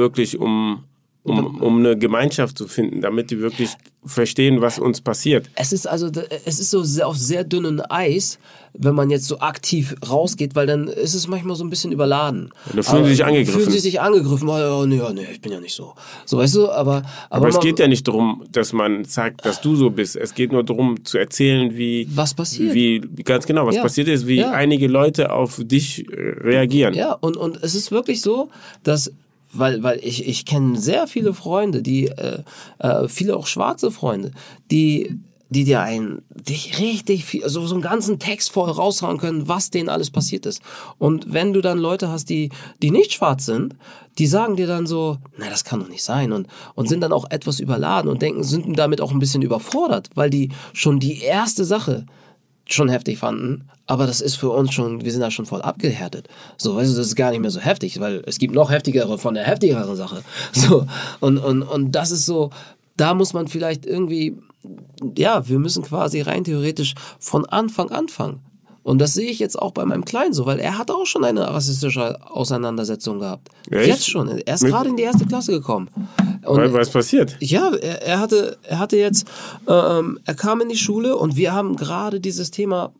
eine Gemeinschaft zu finden, damit die wirklich verstehen, was uns passiert. Es ist so auf sehr dünnem Eis, wenn man jetzt so aktiv rausgeht, weil dann ist es manchmal so ein bisschen überladen. Da fühlen sie sich angegriffen. Oh, nee, ich bin ja nicht so. So, weißt du, aber es geht ja nicht darum, dass man sagt, dass du so bist. Es geht nur darum, zu erzählen, was passiert. Ganz genau, was passiert ist, wie einige Leute auf dich reagieren. Ja, und es ist wirklich so, dass weil ich kenne sehr viele Freunde, viele auch schwarze Freunde, die dir richtig viel, so einen ganzen Text voll raushauen können, was denen alles passiert ist. Und wenn du dann Leute hast, die nicht schwarz sind, die sagen dir dann so, na, das kann doch nicht sein, und sind dann auch etwas überladen und sind damit auch ein bisschen überfordert, weil die schon die erste Sache schon heftig fanden, aber das ist für uns schon, wir sind da schon voll abgehärtet. So, weißt du, das ist gar nicht mehr so heftig, weil es gibt noch heftigere von der heftigeren Sache. So, und das ist so, da muss man vielleicht irgendwie, ja, wir müssen quasi rein theoretisch von Anfang anfangen. Und das sehe ich jetzt auch bei meinem Kleinen so, weil er hat auch schon eine rassistische Auseinandersetzung gehabt. Echt? Jetzt schon. Er ist gerade in die 1. Klasse gekommen. Und was passiert? Ja, er hatte jetzt, er kam in die Schule und wir haben gerade dieses Thema,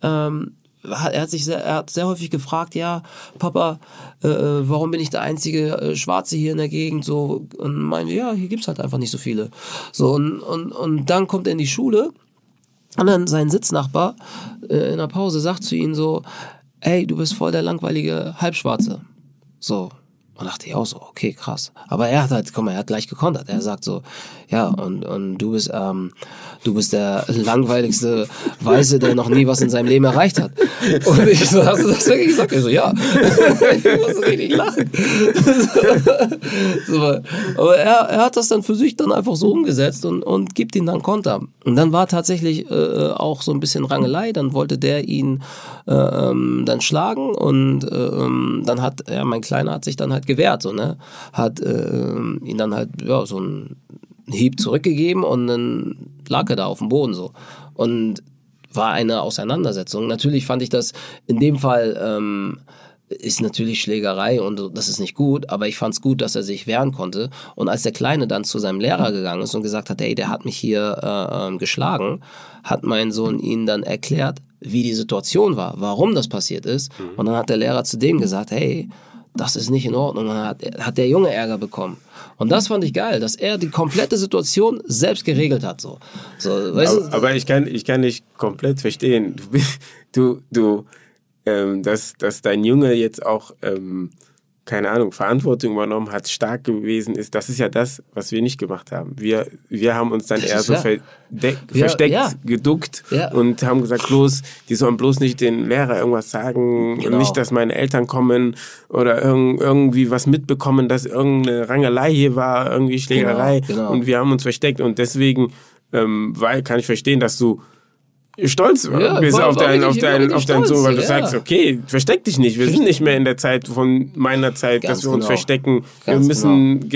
er hat sehr häufig gefragt, ja, Papa, warum bin ich der einzige Schwarze hier in der Gegend? So, und meinte, ja, hier gibt's halt einfach nicht so viele. So, und dann kommt er in die Schule und dann sein Sitznachbar in der Pause sagt zu ihm so, ey, du bist voll der langweilige Halbschwarze. So. Und dachte ich auch so, okay, krass. Aber er hat gleich gekontert. Er sagt so, ja, und du bist der langweiligste Weiße, der noch nie was in seinem Leben erreicht hat. Und ich so, hast du das wirklich gesagt? Er so, ja. Ich muss richtig lachen. So, aber er hat das dann für sich dann einfach so umgesetzt und gibt ihm dann Konter. Und dann war tatsächlich auch so ein bisschen Rangelei. Dann wollte der ihn dann schlagen und dann mein Kleiner hat sich dann halt gewehrt, so, ne? Hat ihn dann halt, ja, so einen Hieb zurückgegeben und dann lag er da auf dem Boden, so. Und war eine Auseinandersetzung. Natürlich fand ich das in dem Fall, ist natürlich Schlägerei und das ist nicht gut, aber ich fand es gut, dass er sich wehren konnte. Und als der Kleine dann zu seinem Lehrer gegangen ist und gesagt hat, ey, der hat mich hier geschlagen, hat mein Sohn ihnen dann erklärt, wie die Situation war, warum das passiert ist. Und dann hat der Lehrer zu dem gesagt, hey, das ist nicht in Ordnung. Und dann hat der Junge Ärger bekommen. Und das fand ich geil, dass er die komplette Situation selbst geregelt hat. So, weißt du? Aber ich kann nicht komplett verstehen. Dass dein Junge jetzt auch keine Ahnung, Verantwortung übernommen hat, stark gewesen ist, das ist ja das, was wir nicht gemacht haben. Wir haben uns dann eher so versteckt, geduckt und haben gesagt, die sollen bloß nicht den Lehrer irgendwas sagen und nicht, dass meine Eltern kommen oder irgendwie was mitbekommen, dass irgendeine Rangelei hier war, irgendwie Schlägerei und wir haben uns versteckt und deswegen kann ich verstehen, dass du stolz bist auf deinen Sohn, weil du sagst, okay, versteck dich nicht. Wir sind nicht mehr in der Zeit von meiner Zeit, dass wir uns verstecken. Wir müssen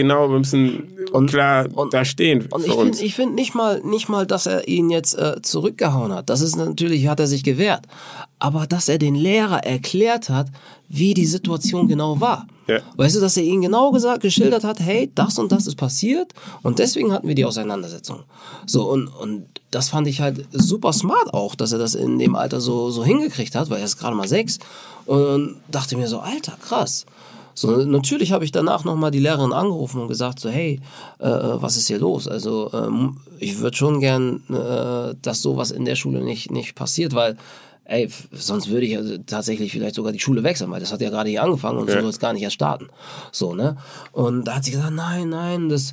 klar da stehen. Und ich finde nicht mal, dass er ihn jetzt zurückgehauen hat. Das ist natürlich, hat er sich gewehrt. Aber dass er den Lehrer erklärt hat, wie die Situation genau war. Ja. Weißt du, dass er ihnen genau geschildert hat, hey, das und das ist passiert und deswegen hatten wir die Auseinandersetzung. So, und das fand ich halt super smart auch, dass er das in dem Alter so hingekriegt hat, weil er ist gerade mal 6 und dachte mir so, Alter, krass. So, natürlich habe ich danach nochmal die Lehrerin angerufen und gesagt so, hey, was ist hier los? Also ich würde schon gern, dass sowas in der Schule nicht passiert, weil sonst würde ich tatsächlich vielleicht sogar die Schule wechseln, weil das hat ja gerade hier angefangen und so soll es gar nicht erst starten. So, ne? Und da hat sie gesagt, nein, das,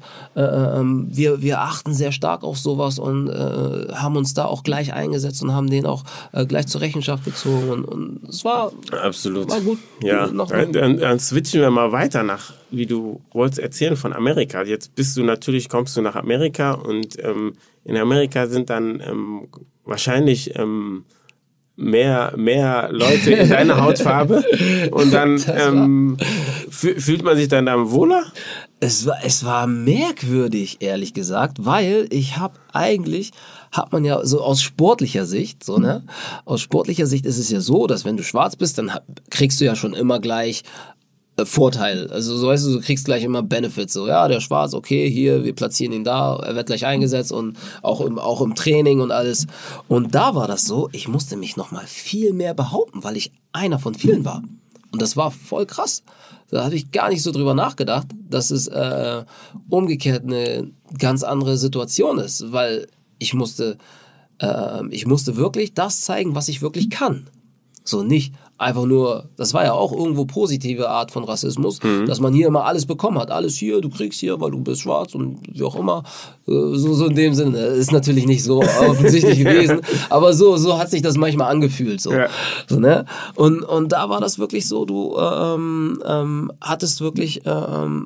wir achten sehr stark auf sowas und haben uns da auch gleich eingesetzt und haben den auch gleich zur Rechenschaft gezogen und es war absolut. War gut. Ja, dann switchen wir mal weiter nach, wie du wolltest erzählen von Amerika. Jetzt kommst du nach Amerika und in Amerika sind dann wahrscheinlich mehr Leute in deiner Hautfarbe und dann fühlt man sich dann wohler? Es war merkwürdig, ehrlich gesagt, weil hat man ja so aus sportlicher Sicht, aus sportlicher Sicht ist es ja so, dass wenn du schwarz bist, dann kriegst du ja schon immer gleich Vorteil. Also so weißt du kriegst gleich immer Benefits. So, ja, der Schwarz, okay, hier, wir platzieren ihn da, er wird gleich eingesetzt und auch im Training und alles. Und da war das so, ich musste mich nochmal viel mehr behaupten, weil ich einer von vielen war. Und das war voll krass. Da habe ich gar nicht so drüber nachgedacht, dass es umgekehrt eine ganz andere Situation ist, weil ich musste wirklich das zeigen, was ich wirklich kann. So nicht einfach nur, das war ja auch irgendwo positive Art von Rassismus, dass man hier immer alles bekommen hat. Alles hier, du kriegst hier, weil du bist schwarz und wie auch immer. So in dem Sinne. Ist natürlich nicht so offensichtlich gewesen, aber so hat sich das manchmal angefühlt. So. Ja. So, ne? Und da war das wirklich so, du hattest wirklich, da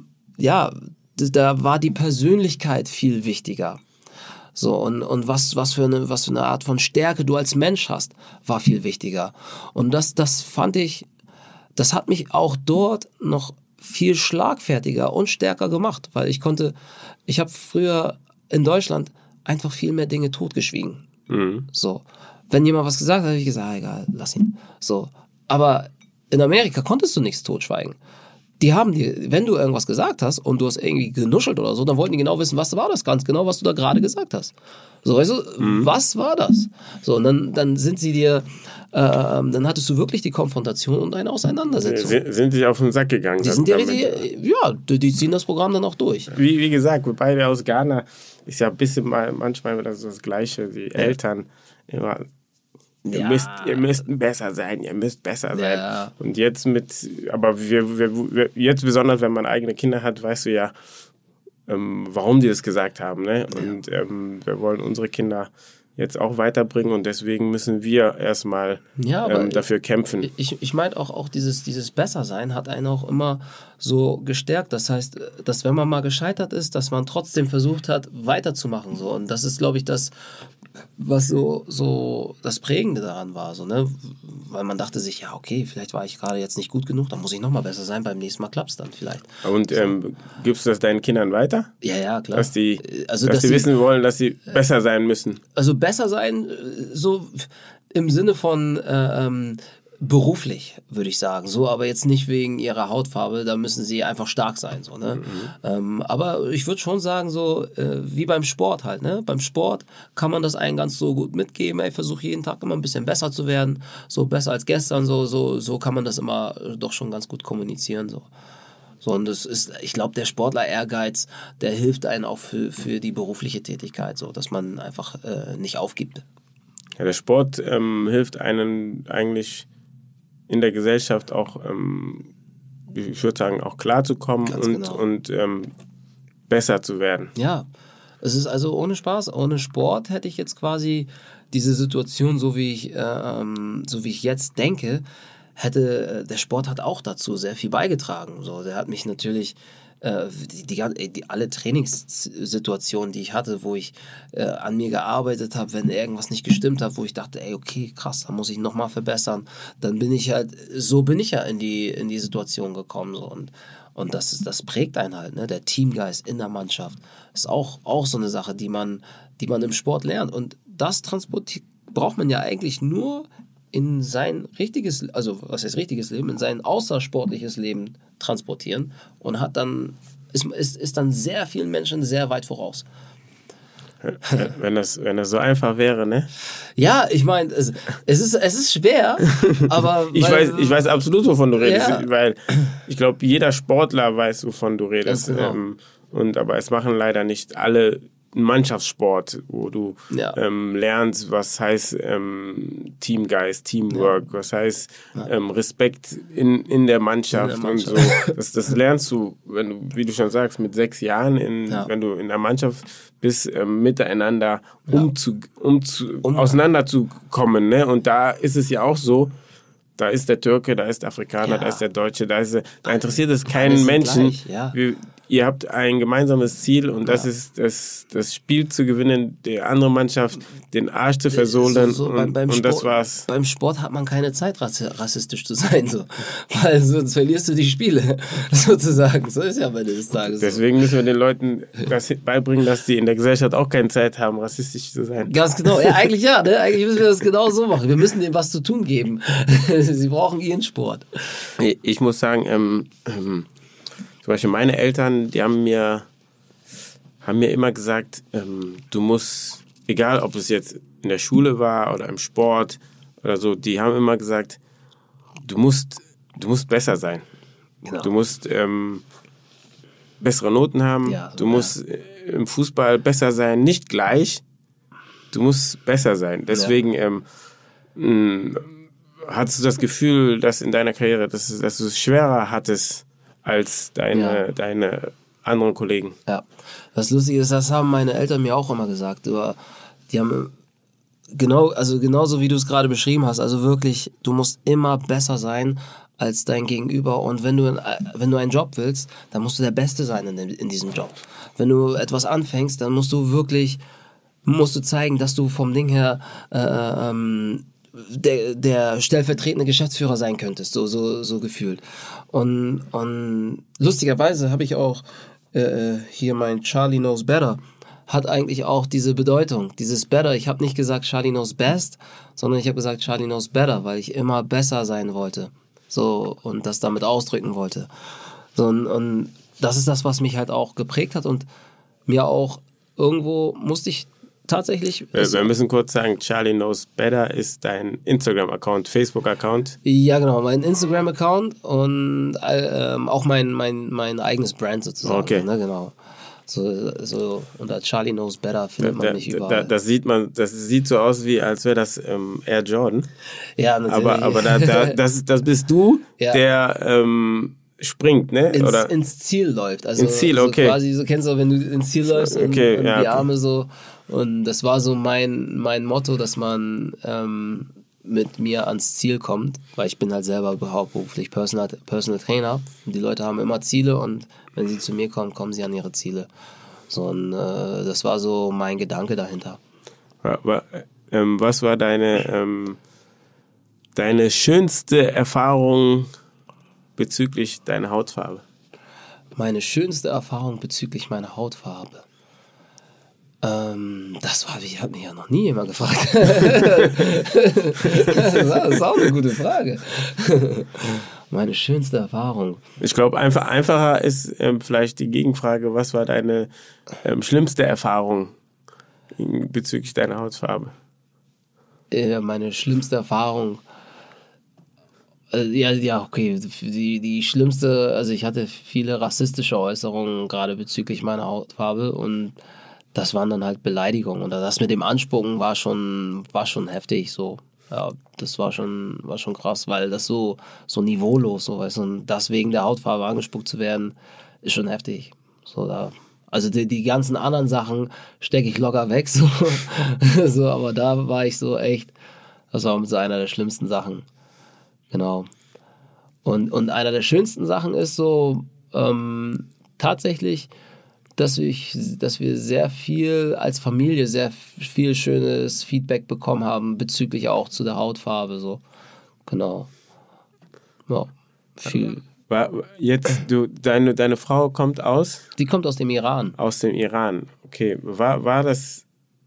war die Persönlichkeit viel wichtiger. So, und was für eine Art von Stärke du als Mensch hast, war viel wichtiger. Und das fand ich, das hat mich auch dort noch viel schlagfertiger und stärker gemacht, weil ich habe früher in Deutschland einfach viel mehr Dinge totgeschwiegen. So, wenn jemand was gesagt hat, habe ich gesagt, egal, lass ihn. So, aber in Amerika konntest du nichts totschweigen. Die haben dir, wenn du irgendwas gesagt hast und du hast irgendwie genuschelt oder so, dann wollten die genau wissen, was war das ganz genau, was du da gerade gesagt hast. So, weißt du, was war das? So, und dann sind sie dir, dann hattest du wirklich die Konfrontation und eine Auseinandersetzung. Sind sich auf den Sack gegangen. Die sind dir richtig, die ziehen das Programm dann auch durch. Wie gesagt, wir beide aus Ghana, ist ja ein bisschen manchmal das Gleiche, die Eltern immer. Ihr müsst besser sein, ihr müsst besser sein. Ja. Und jetzt jetzt besonders, wenn man eigene Kinder hat, weißt du ja, warum die das gesagt haben. Ne? Und wir wollen unsere Kinder jetzt auch weiterbringen und deswegen müssen wir erstmal dafür kämpfen. Ich meine auch dieses Bessersein hat einen auch immer so gestärkt. Das heißt, dass wenn man mal gescheitert ist, dass man trotzdem versucht hat, weiterzumachen. So. Und das ist, glaube ich, das, was so das Prägende daran war. So, ne? Weil man dachte sich, ja, okay, vielleicht war ich gerade jetzt nicht gut genug, dann muss ich nochmal besser sein, beim nächsten Mal klappt es dann vielleicht. Und gibst du das deinen Kindern weiter? Ja, klar. Dass die wissen wollen, dass sie besser sein müssen? Also besser sein, so im Sinne von beruflich, würde ich sagen. So, aber jetzt nicht wegen ihrer Hautfarbe, da müssen sie einfach stark sein. So, ne? Aber ich würde schon sagen, so wie beim Sport halt. Ne? Beim Sport kann man das einen ganz so gut mitgeben. Ich versuche jeden Tag immer ein bisschen besser zu werden. So besser als gestern. So kann man das immer doch schon ganz gut kommunizieren. So, und das ist, ich glaube, der Sportler-Ehrgeiz, der hilft einem auch für die berufliche Tätigkeit, so, dass man einfach nicht aufgibt. Ja, der Sport hilft einem eigentlich in der Gesellschaft auch ich würde sagen, auch klarzukommen und besser zu werden. Ja, es ist also ohne Spaß, ohne Sport hätte ich jetzt quasi diese Situation, so wie ich jetzt denke, der Sport hat auch dazu sehr viel beigetragen. So, der hat mich natürlich alle Trainingssituationen, die ich hatte, wo ich an mir gearbeitet habe, wenn irgendwas nicht gestimmt hat, wo ich dachte, ey, okay, krass, da muss ich nochmal verbessern, dann bin ich ja in die Situation gekommen. So. Und das prägt einen halt, ne? Der Teamgeist in der Mannschaft ist auch so eine Sache, die man im Sport lernt. Und das braucht man ja eigentlich nur in sein richtiges, also was heißt richtiges Leben, in sein außersportliches Leben transportieren und ist dann sehr vielen Menschen sehr weit voraus. Wenn das so einfach wäre, ne? Ja, ich meine, es ist schwer, aber... Ich weiß absolut, wovon du redest, weil ich glaube, jeder Sportler weiß, wovon du redest. Genau. Aber es machen leider nicht alle Mannschaftssport, wo du lernst, was heißt Teamgeist, Teamwork, was heißt Respekt in der Mannschaft und so. Das lernst du, wenn du, wie du schon sagst, mit 6 Jahren, wenn du in der Mannschaft bist, miteinander auseinanderzukommen. Ne? Und da ist es ja auch so, da ist der Türke, da ist der Afrikaner, da ist der Deutsche, da interessiert es keinen Menschen. Ihr habt ein gemeinsames Ziel und das ist das Spiel zu gewinnen, der andere Mannschaft den Arsch zu versohlen und das war's. Beim Sport hat man keine Zeit, rassistisch zu sein, so. Weil sonst verlierst du die Spiele, sozusagen. So ist ja am Ende des Tages. Deswegen müssen wir den Leuten das beibringen, dass die in der Gesellschaft auch keine Zeit haben, rassistisch zu sein. Ganz genau. Ja, eigentlich ja, ne? Eigentlich müssen wir das genau so machen. Wir müssen denen was zu tun geben. Sie brauchen ihren Sport. Ich muss sagen, zum Beispiel meine Eltern, die haben mir immer gesagt, du musst, egal ob es jetzt in der Schule war oder im Sport oder so, die haben immer gesagt, du musst besser sein. Genau. Du musst bessere Noten haben, du musst im Fußball besser sein, nicht gleich, du musst besser sein. Deswegen hattest du das Gefühl, dass in deiner Karriere, dass du es schwerer hattest, als deine anderen Kollegen. Ja, was lustig ist, das haben meine Eltern mir auch immer gesagt. Die haben genauso wie du es gerade beschrieben hast, also wirklich, du musst immer besser sein als dein Gegenüber und wenn du einen Job willst, dann musst du der Beste sein in diesem Job. Wenn du etwas anfängst, dann musst du zeigen, dass du vom Ding her der stellvertretende Geschäftsführer sein könntest, so gefühlt. Und lustigerweise habe ich auch hier mein Charlie Knows Better hat eigentlich auch diese Bedeutung, dieses Better. Ich habe nicht gesagt Charlie Knows Best, sondern ich habe gesagt Charlie Knows Better, weil ich immer besser sein wollte, so und das damit ausdrücken wollte. So, und das ist das, was mich halt auch geprägt hat und mir auch irgendwo musste ich tatsächlich... Wir müssen kurz sagen, Charlie Knows Better ist dein Instagram-Account, Facebook-Account. Ja, genau, mein Instagram-Account und auch mein eigenes Brand sozusagen. Okay. Ne, genau. So unter Charlie Knows Better findet man mich überall. Das sieht so aus, wie als wäre das Air Jordan. Ja, natürlich. Aber das bist du, der... springt, ne? Ins Ziel läuft. Also ins Ziel, okay. So quasi, so kennst du, wenn du ins Ziel läufst und die Arme so. Und das war so mein Motto, dass man mit mir ans Ziel kommt, weil ich bin halt selber hauptberuflich Personal Trainer. Und die Leute haben immer Ziele und wenn sie zu mir kommen, kommen sie an ihre Ziele. So, und das war so mein Gedanke dahinter. Was war deine schönste Erfahrung bezüglich deiner Hautfarbe? Meine schönste Erfahrung bezüglich meiner Hautfarbe. Hat mich ja noch nie jemand gefragt. Das ist auch eine gute Frage. Meine schönste Erfahrung. Ich glaube, einfacher ist vielleicht die Gegenfrage, was war deine schlimmste Erfahrung bezüglich deiner Hautfarbe? Meine schlimmste Erfahrung... okay. Die schlimmste, also ich hatte viele rassistische Äußerungen, gerade bezüglich meiner Hautfarbe und das waren dann halt Beleidigungen. Und das mit dem Anspucken war schon heftig so. Ja, das war schon krass, weil das so niveaulos, so, weißt du, und das wegen der Hautfarbe angespuckt zu werden, ist schon heftig. So, also die ganzen anderen Sachen stecke ich locker weg, so, so, aber da war ich so echt, das war so einer der schlimmsten Sachen. Genau. Und einer der schönsten Sachen ist so, tatsächlich, dass wir sehr viel als Familie sehr viel schönes Feedback bekommen haben bezüglich auch zu der Hautfarbe, so. Genau. Ja, viel. Jetzt, deine Frau kommt aus? Die kommt aus dem Iran. Aus dem Iran, okay. War das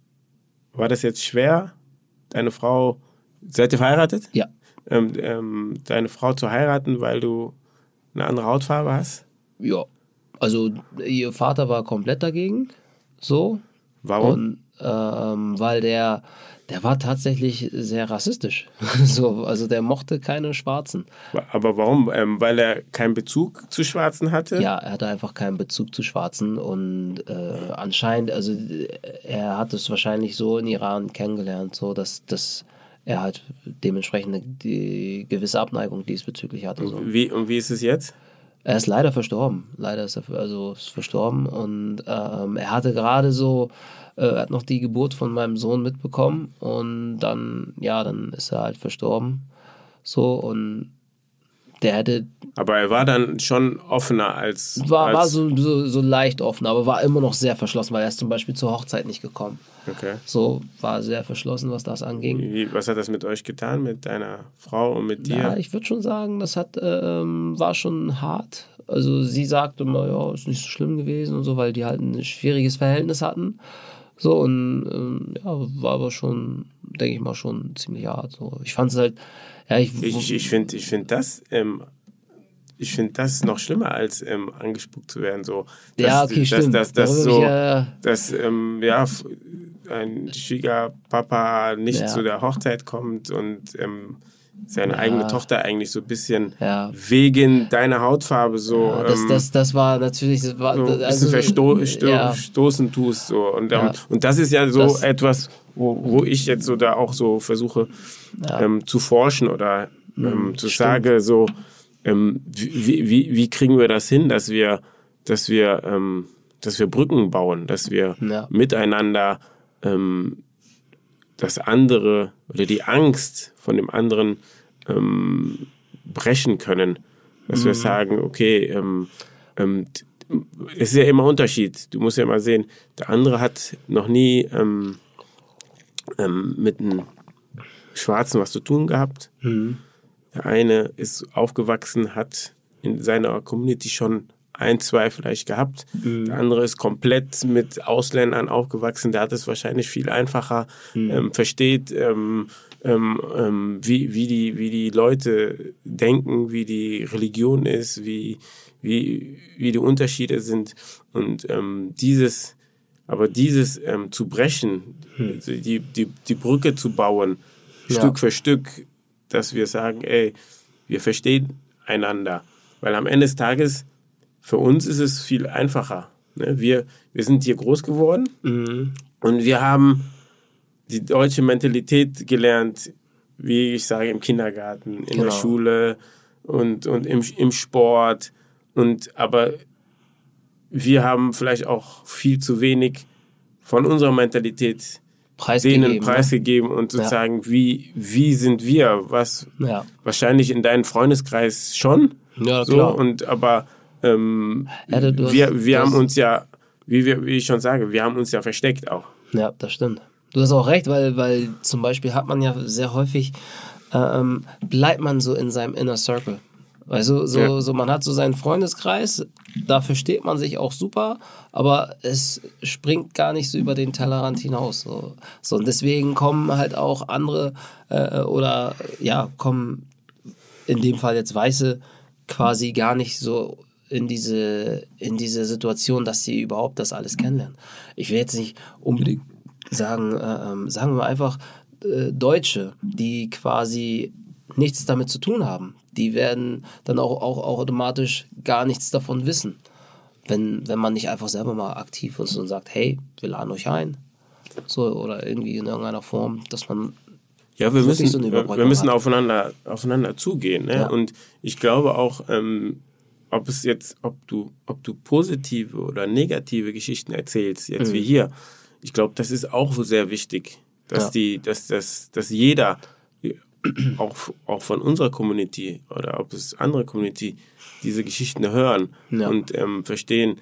jetzt schwer, deine Frau, seid ihr verheiratet? Ja. Deine Frau zu heiraten, weil du eine andere Hautfarbe hast? Ja. Also ihr Vater war komplett dagegen, so. Warum? Und, weil der war tatsächlich sehr rassistisch. So, also der mochte keine Schwarzen. Aber warum? Weil er keinen Bezug zu Schwarzen hatte? Ja, er hatte einfach keinen Bezug zu Schwarzen und anscheinend, also er hat es wahrscheinlich so in Iran kennengelernt, so dass er halt dementsprechend die gewisse Abneigung diesbezüglich hatte. So. Und wie ist es jetzt? Er ist leider verstorben. Leider ist er verstorben und er hatte gerade so, er hat noch die Geburt von meinem Sohn mitbekommen und dann ist er halt verstorben. So, und der hätte... Aber er war dann schon offener als... War so leicht offen, aber war immer noch sehr verschlossen, weil er ist zum Beispiel zur Hochzeit nicht gekommen. Okay. So, war sehr verschlossen, was das anging. Was hat das mit euch getan, mit deiner Frau und mit dir? Ja, ich würde schon sagen, das war schon hart. Also sie sagte immer, ja, ist nicht so schlimm gewesen und so, weil die halt ein schwieriges Verhältnis hatten. So, und war aber schon, denke ich mal, schon ziemlich hart. So. Ich fand es halt, ja, ich finde das noch schlimmer, als angespuckt zu werden. So, ja, okay, stimmt. Dass ein Schwiegerpapa nicht zu der Hochzeit kommt und seine eigene Tochter eigentlich so ein bisschen wegen deiner Hautfarbe so das war natürlich so ein bisschen stoßen tust so und das ist ja so etwas, wo ich jetzt so da auch so versuche zu forschen oder zu sagen so wie kriegen wir das hin, dass wir Brücken bauen, dass wir miteinander das andere oder die Angst von dem anderen brechen können. Dass wir sagen, okay, es ist ja immer Unterschied. Du musst ja mal sehen, der andere hat noch nie mit einem Schwarzen was zu tun gehabt. Der eine ist aufgewachsen, hat in seiner Community schon 1, 2 vielleicht gehabt. Der andere ist komplett mit Ausländern aufgewachsen. Der hat es wahrscheinlich viel einfacher, versteht, wie die Leute denken, wie die Religion ist, wie die Unterschiede sind. Und dieses zu brechen, die Brücke zu bauen, Stück für Stück, dass wir sagen, ey, wir verstehen einander. Weil am Ende des Tages, für uns ist es viel einfacher. Ne? Wir sind hier groß geworden und wir haben die deutsche Mentalität gelernt, wie ich sage, im Kindergarten, in der Schule und im Sport. Aber wir haben vielleicht auch viel zu wenig von unserer Mentalität denen preisgegeben und sozusagen, wie sind wir? Was wahrscheinlich in deinem Freundeskreis schon. Ja, so, klar. Aber wir haben uns ja, wie ich schon sage, wir haben uns ja versteckt auch. Ja, das stimmt. Du hast auch recht, weil zum Beispiel hat man ja sehr häufig, bleibt man so in seinem Inner Circle. Also so man hat so seinen Freundeskreis, da versteht man sich auch super, aber es springt gar nicht so über den Tellerrand hinaus. So und deswegen kommen halt auch andere kommen in dem Fall jetzt Weiße quasi gar nicht so in diese Situation, dass sie überhaupt das alles kennenlernen. Ich will jetzt nicht unbedingt sagen wir einfach Deutsche, die quasi nichts damit zu tun haben. Die werden dann auch automatisch gar nichts davon wissen, wenn man nicht einfach selber mal aktiv ist und sagt, hey, wir laden euch ein. So, oder irgendwie in irgendeiner Form, dass man Ja, wir müssen aufeinander zugehen. Ne? Ja. Und ich glaube auch, ob du positive oder negative Geschichten erzählst, jetzt wie hier, ich glaube, das ist auch sehr wichtig, dass dass jeder, auch von unserer Community oder ob es andere Community, diese Geschichten hören und verstehen,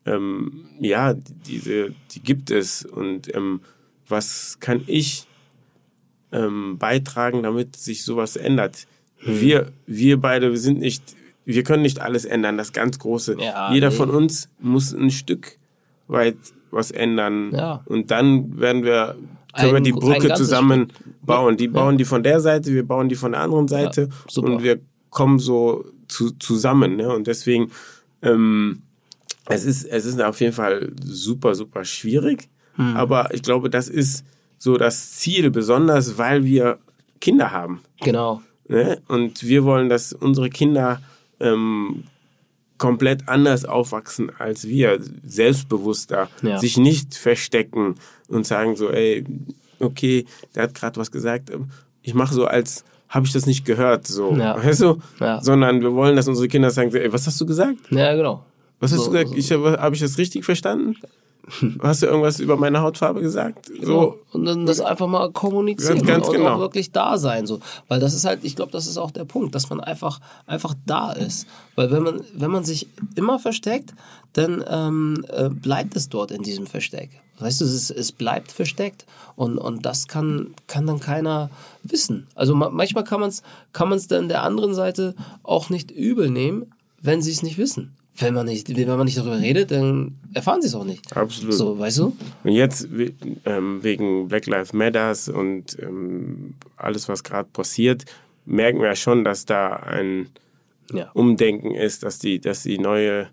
die gibt es und was kann ich beitragen, damit sich sowas ändert. Wir beide, wir können nicht alles ändern, das ganz Große. Ja, Jeder von uns muss ein Stück weit was ändern. Ja. Und dann können wir die Brücke zusammen bauen. Die bauen die von der Seite, wir bauen die von der anderen Seite und wir kommen so zusammen. Ne? Und deswegen, es ist auf jeden Fall super, super schwierig. Aber ich glaube, das ist so das Ziel, besonders weil wir Kinder haben. Genau. Ne? Und wir wollen, dass unsere Kinder komplett anders aufwachsen als wir, selbstbewusster, sich nicht verstecken und sagen so, ey, okay, der hat gerade was gesagt, ich mache so, als habe ich das nicht gehört, so, weißt du? Ja. Sondern wir wollen, dass unsere Kinder sagen, ey, was hast du gesagt? Ja, genau. Was hast du gesagt? Habe ich das richtig verstanden? Hast du irgendwas über meine Hautfarbe gesagt? So. Und dann das einfach mal kommunizieren ganz und genau. auch wirklich da sein. So. Weil das ist halt, ich glaube, das ist auch der Punkt, dass man einfach da ist. Weil wenn man sich immer versteckt, dann bleibt es dort in diesem Versteck. Weißt du, es bleibt versteckt und das kann dann keiner wissen. Also manchmal kann man es dann der anderen Seite auch nicht übel nehmen, wenn sie es nicht wissen. Wenn man nicht darüber redet, dann erfahren sie es auch nicht. Absolut. So, weißt du? Und jetzt wegen Black Lives Matters und alles, was gerade passiert, merken wir ja schon, dass da ein Umdenken ist, dass die neue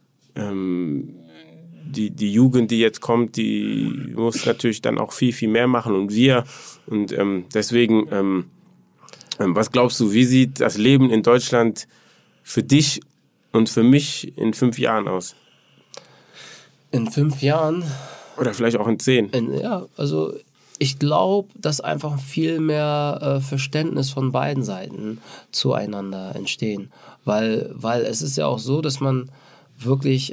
die Jugend, die jetzt kommt, die muss natürlich dann auch viel, viel mehr machen und wir. Und deswegen, was glaubst du, wie sieht das Leben in Deutschland für dich und für mich in 5 Jahren aus? In 5 Jahren? Oder vielleicht auch in 10. Also ich glaube, dass einfach viel mehr Verständnis von beiden Seiten zueinander entstehen. Weil es ist ja auch so, dass man wirklich,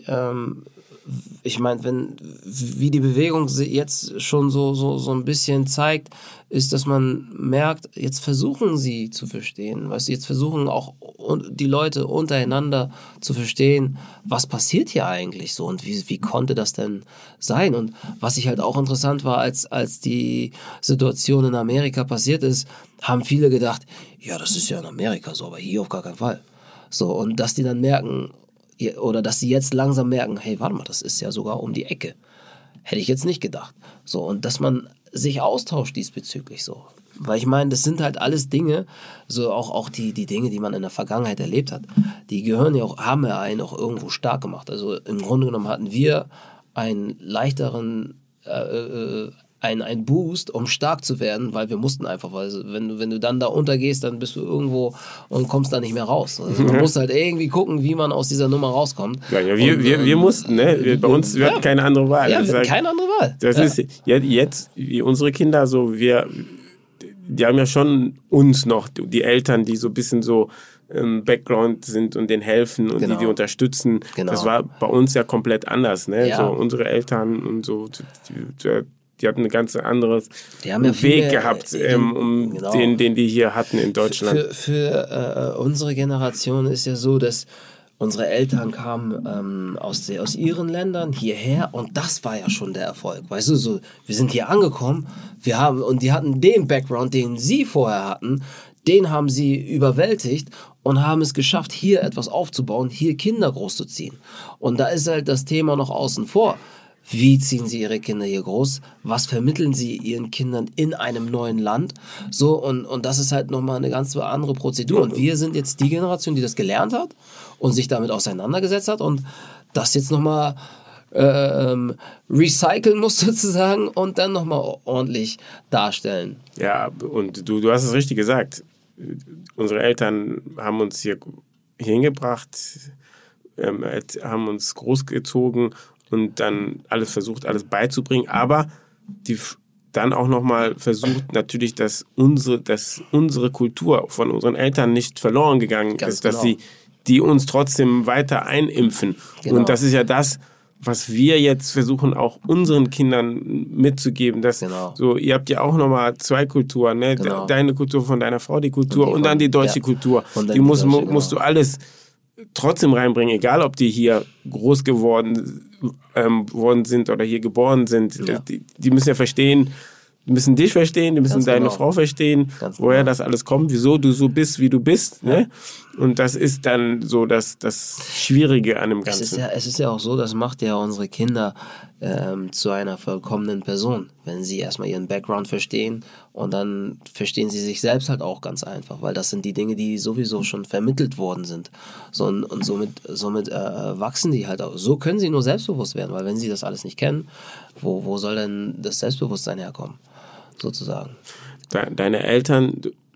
ich meine, wie die Bewegung jetzt schon so ein bisschen zeigt, ist, dass man merkt, jetzt versuchen sie zu verstehen, weißt du, jetzt versuchen auch die Leute untereinander zu verstehen, was passiert hier eigentlich so und wie konnte das denn sein? Und was ich halt auch interessant war, als die Situation in Amerika passiert ist, haben viele gedacht, ja, das ist ja in Amerika so, aber hier auf gar keinen Fall. So, und dass die dann merken, oder dass sie jetzt langsam merken, hey, warte mal, das ist ja sogar um die Ecke. Hätte ich jetzt nicht gedacht. So, und dass man sich austauscht diesbezüglich so. Weil ich meine, das sind halt alles Dinge, so auch die Dinge, die man in der Vergangenheit erlebt hat, die haben ja einen auch irgendwo stark gemacht. Also im Grunde genommen hatten wir einen leichteren ein Boost, um stark zu werden, weil wir mussten einfach, weil wenn du dann da untergehst, dann bist du irgendwo und kommst da nicht mehr raus. Also man muss halt irgendwie gucken, wie man aus dieser Nummer rauskommt. Ja, wir mussten, ne? Bei uns wir hatten keine andere Wahl. Ja, wir hatten keine andere Wahl. Das ist jetzt, wie unsere Kinder, so die haben ja schon uns noch, die Eltern, die so ein bisschen so Background sind und denen helfen und die unterstützen. Genau. Das war bei uns ja komplett anders, ne? Ja. So unsere Eltern und so, die hatten ein ganz anderes Weg gehabt, den die hier hatten in Deutschland. Für unsere Generation ist ja so, dass unsere Eltern kamen aus ihren Ländern hierher und das war ja schon der Erfolg. Weißt du, so, wir sind hier angekommen, und die hatten den Background, den sie vorher hatten, den haben sie überwältigt und haben es geschafft, hier etwas aufzubauen, hier Kinder großzuziehen. Und da ist halt das Thema noch außen vor. Wie ziehen sie ihre Kinder hier groß? Was vermitteln sie ihren Kindern in einem neuen Land? So, und das ist halt nochmal eine ganz andere Prozedur. Und wir sind jetzt die Generation, die das gelernt hat und sich damit auseinandergesetzt hat und das jetzt nochmal recyceln muss sozusagen und dann nochmal ordentlich darstellen. Ja, und du hast es richtig gesagt. Unsere Eltern haben uns hier hingebracht, haben uns großgezogen und dann alles versucht, alles beizubringen. Aber dann auch nochmal versucht, natürlich, dass unsere Kultur von unseren Eltern nicht verloren gegangen ist, dass die uns trotzdem weiter einimpfen. Genau. Und das ist ja das, was wir jetzt versuchen, auch unseren Kindern mitzugeben, dass so, ihr habt ja auch nochmal 2 Kulturen, ne? Deine Kultur von deiner Frau, die Kultur und dann die deutsche Kultur. Die musst du alles trotzdem reinbringen, egal ob die hier groß geworden sind oder hier geboren sind. Ja. Die müssen ja verstehen, die müssen dich verstehen, die müssen deine Frau verstehen, woher das alles kommt, wieso du so bist, wie du bist. Ja. Ne? Und das ist dann so das Schwierige an dem Ganzen. Es ist ja auch so, das macht ja unsere Kinder zu einer vollkommenen Person, wenn sie erstmal ihren Background verstehen und dann verstehen sie sich selbst halt auch ganz einfach, weil das sind die Dinge, die sowieso schon vermittelt worden sind. Und somit wachsen die halt auch. So können sie nur selbstbewusst werden, weil wenn sie das alles nicht kennen, wo soll denn das Selbstbewusstsein herkommen, sozusagen? Deine Eltern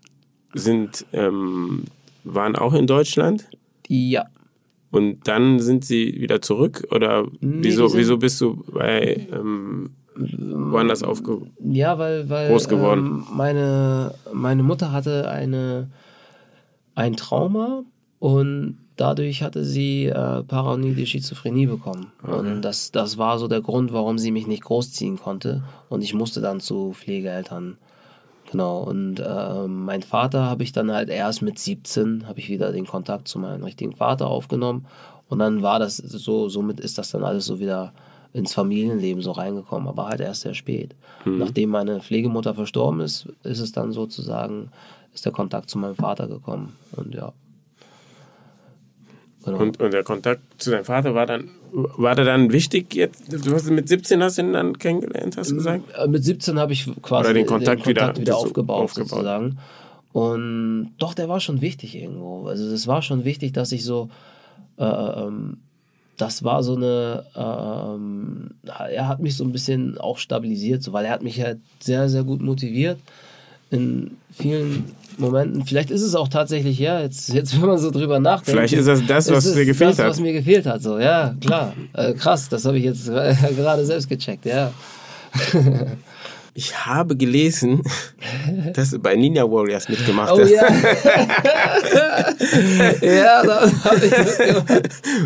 waren auch in Deutschland? Ja. Und dann sind sie wieder zurück? Oder wieso bist du bei woanders groß geworden? Meine Mutter hatte ein Trauma und dadurch hatte sie paranoide Schizophrenie bekommen. Okay. Und das war so der Grund, warum sie mich nicht großziehen konnte. Und ich musste dann zu Pflegeeltern. Genau, und mein Vater habe ich dann halt erst mit 17, habe ich wieder den Kontakt zu meinem richtigen Vater aufgenommen und dann war das so, somit ist das dann alles so wieder ins Familienleben so reingekommen, aber halt erst sehr spät. Nachdem meine Pflegemutter verstorben ist, ist es dann sozusagen, ist der Kontakt zu meinem Vater gekommen und ja. Genau. Und der Kontakt zu deinem Vater war der dann wichtig jetzt? Du hast mit 17 hast du ihn dann kennengelernt, hast du gesagt? Mit 17 habe ich quasi den Kontakt wieder aufgebaut sozusagen. Und doch, der war schon wichtig irgendwo. Also es war schon wichtig, dass ich so, das war so eine, er hat mich so ein bisschen auch stabilisiert, so, weil er hat mich halt sehr, sehr gut motiviert in vielen Momenten. Vielleicht ist es auch tatsächlich, jetzt wenn man so drüber nachdenkt. Vielleicht ist das, was dir gefehlt hat. Was mir gefehlt hat, so, ja, klar. Krass, das habe ich jetzt gerade selbst gecheckt, ja. Ich habe gelesen, dass du bei Ninja Warriors mitgemacht hast. Oh ja. Ja, das habe ich mitgemacht.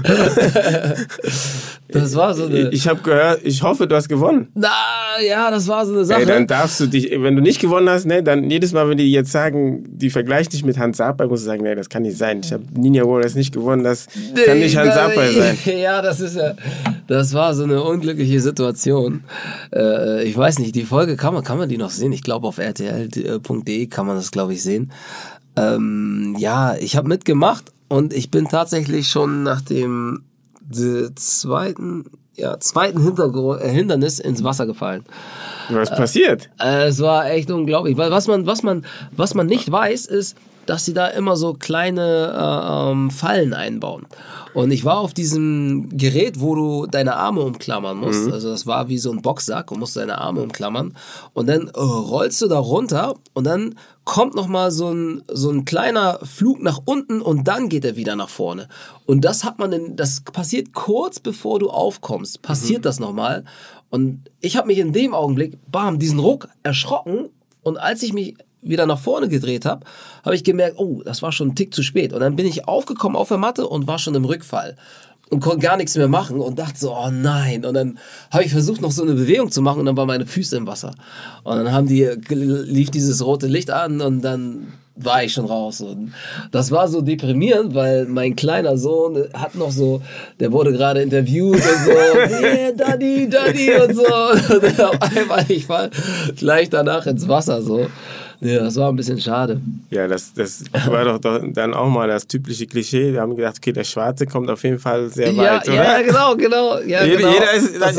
Das war so eine... Ich habe gehört, ich hoffe, du hast gewonnen. Ja, das war so eine Sache. Ey, dann darfst du dich, wenn du nicht gewonnen hast, ne, dann jedes Mal, wenn die jetzt sagen, die vergleichen dich mit Hans Sapai, musst du sagen, nee, das kann nicht sein. Ich habe Ninja Warriors nicht gewonnen, das kann nicht Hans Sapai sein. Ja, das war so eine unglückliche Situation. Ich weiß nicht, die Folge kann man die noch sehen? Ich glaube, auf rtl.de kann man das, glaube ich, sehen. Ja, ich habe mitgemacht und ich bin tatsächlich schon nach dem zweiten Hindernis ins Wasser gefallen. Was passiert? Es war echt unglaublich, weil was man nicht weiß, ist, dass sie da immer so kleine Fallen einbauen. Und ich war auf diesem Gerät, wo du deine Arme umklammern musst. Also das war wie so ein Boxsack und musst deine Arme umklammern. Und dann rollst du da runter und dann kommt nochmal so ein kleiner Flug nach unten und dann geht er wieder nach vorne. Und das passiert kurz bevor du aufkommst. Passiert das nochmal. Und ich habe mich in dem Augenblick, diesen Ruck erschrocken. Und als ich mich wieder nach vorne gedreht habe ich gemerkt, oh, das war schon ein Tick zu spät. Und dann bin ich aufgekommen auf der Matte und war schon im Rückfall. Und konnte gar nichts mehr machen und dachte so, oh nein. Und dann habe ich versucht, noch so eine Bewegung zu machen und dann waren meine Füße im Wasser. Und dann lief dieses rote Licht an und dann war ich schon raus. Und das war so deprimierend, weil mein kleiner Sohn hat noch so, der wurde gerade interviewt und so, yeah, Daddy und so. Und auf einmal, ich fall gleich danach ins Wasser so. Ja, das war ein bisschen schade. Ja, das war doch dann auch mal das typische Klischee. Wir haben gedacht, okay, der Schwarze kommt auf jeden Fall sehr weit, oder? Ja, genau. Ja, Jeder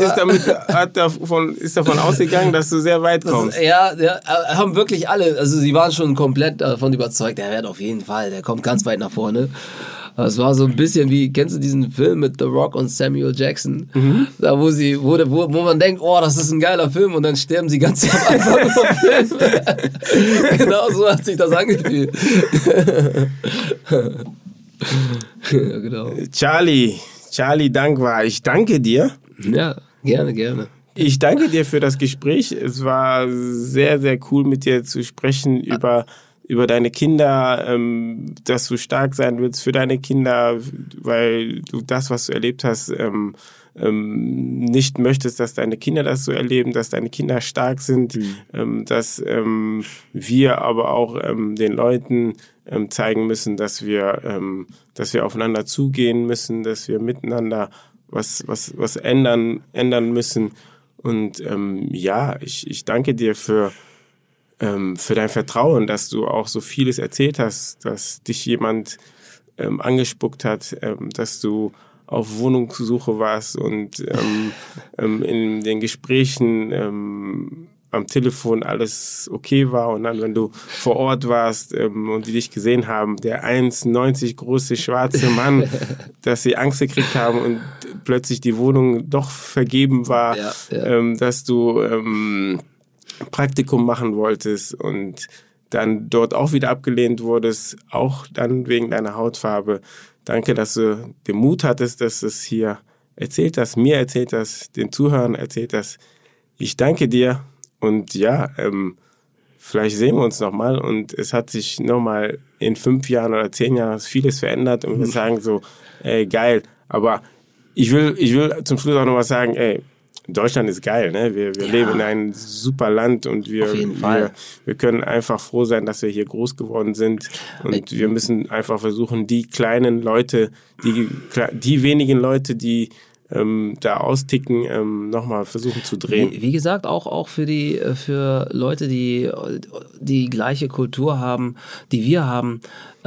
ist davon ausgegangen, dass du sehr weit kommst. Ja, haben wirklich alle, also sie waren schon komplett davon überzeugt, der wird auf jeden Fall, der kommt ganz weit nach vorne. Es war so ein bisschen wie, kennst du diesen Film mit The Rock und Samuel Jackson? Da wo man denkt, oh, das ist ein geiler Film und dann sterben sie ganz am Anfang vom Film. Genau so hat sich das angefühlt. Ja, genau. Charlie Dankwa, ich danke dir. Ja, gerne. Ich danke dir für das Gespräch. Es war sehr, sehr cool, mit dir zu sprechen über deine Kinder, dass du stark sein willst für deine Kinder, weil du das, was du erlebt hast, nicht möchtest, dass deine Kinder das so erleben, dass deine Kinder stark sind, dass wir aber auch den Leuten zeigen müssen, dass wir aufeinander zugehen müssen, dass wir miteinander was ändern müssen. Und ich danke dir für dein Vertrauen, dass du auch so vieles erzählt hast, dass dich jemand angespuckt hat, dass du auf Wohnungssuche warst und in den Gesprächen am Telefon alles okay war und dann, wenn du vor Ort warst und die dich gesehen haben, der 1,90 große schwarze Mann, dass sie Angst gekriegt haben und plötzlich die Wohnung doch vergeben war, dass du Praktikum machen wolltest und dann dort auch wieder abgelehnt wurdest, auch dann wegen deiner Hautfarbe. Danke, dass du den Mut hattest, dass du es hier erzählt hast, mir erzählt hast, den Zuhörern erzählt hast. Ich danke dir und vielleicht sehen wir uns nochmal und es hat sich nochmal in 5 Jahren oder 10 Jahren vieles verändert und wir sagen so, geil. Aber ich will zum Schluss auch noch was sagen, Deutschland ist geil, ne? Wir leben in einem super Land und wir können einfach froh sein, dass wir hier groß geworden sind und wir müssen einfach versuchen, die kleinen Leute, die wenigen Leute, die da austicken, nochmal versuchen zu drehen. Wie gesagt, auch für Leute, die gleiche Kultur haben, die wir haben,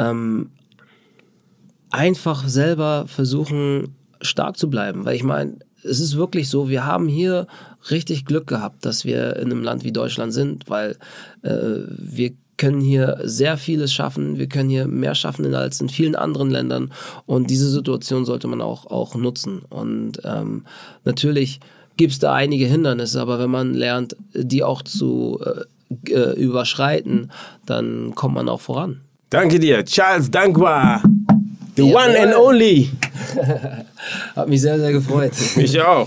einfach selber versuchen, stark zu bleiben, weil ich meine, es ist wirklich so, wir haben hier richtig Glück gehabt, dass wir in einem Land wie Deutschland sind, weil wir können hier sehr vieles schaffen, wir können hier mehr schaffen als in vielen anderen Ländern und diese Situation sollte man auch nutzen und natürlich gibt es da einige Hindernisse, aber wenn man lernt, die auch zu überschreiten, dann kommt man auch voran. Danke dir, Charles Dankwa. The one and only. Hat mich sehr, sehr gefreut. Mich auch.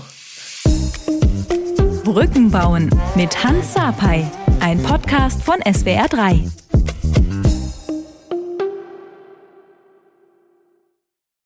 Brücken bauen mit Hans Sapai, ein Podcast von SWR 3.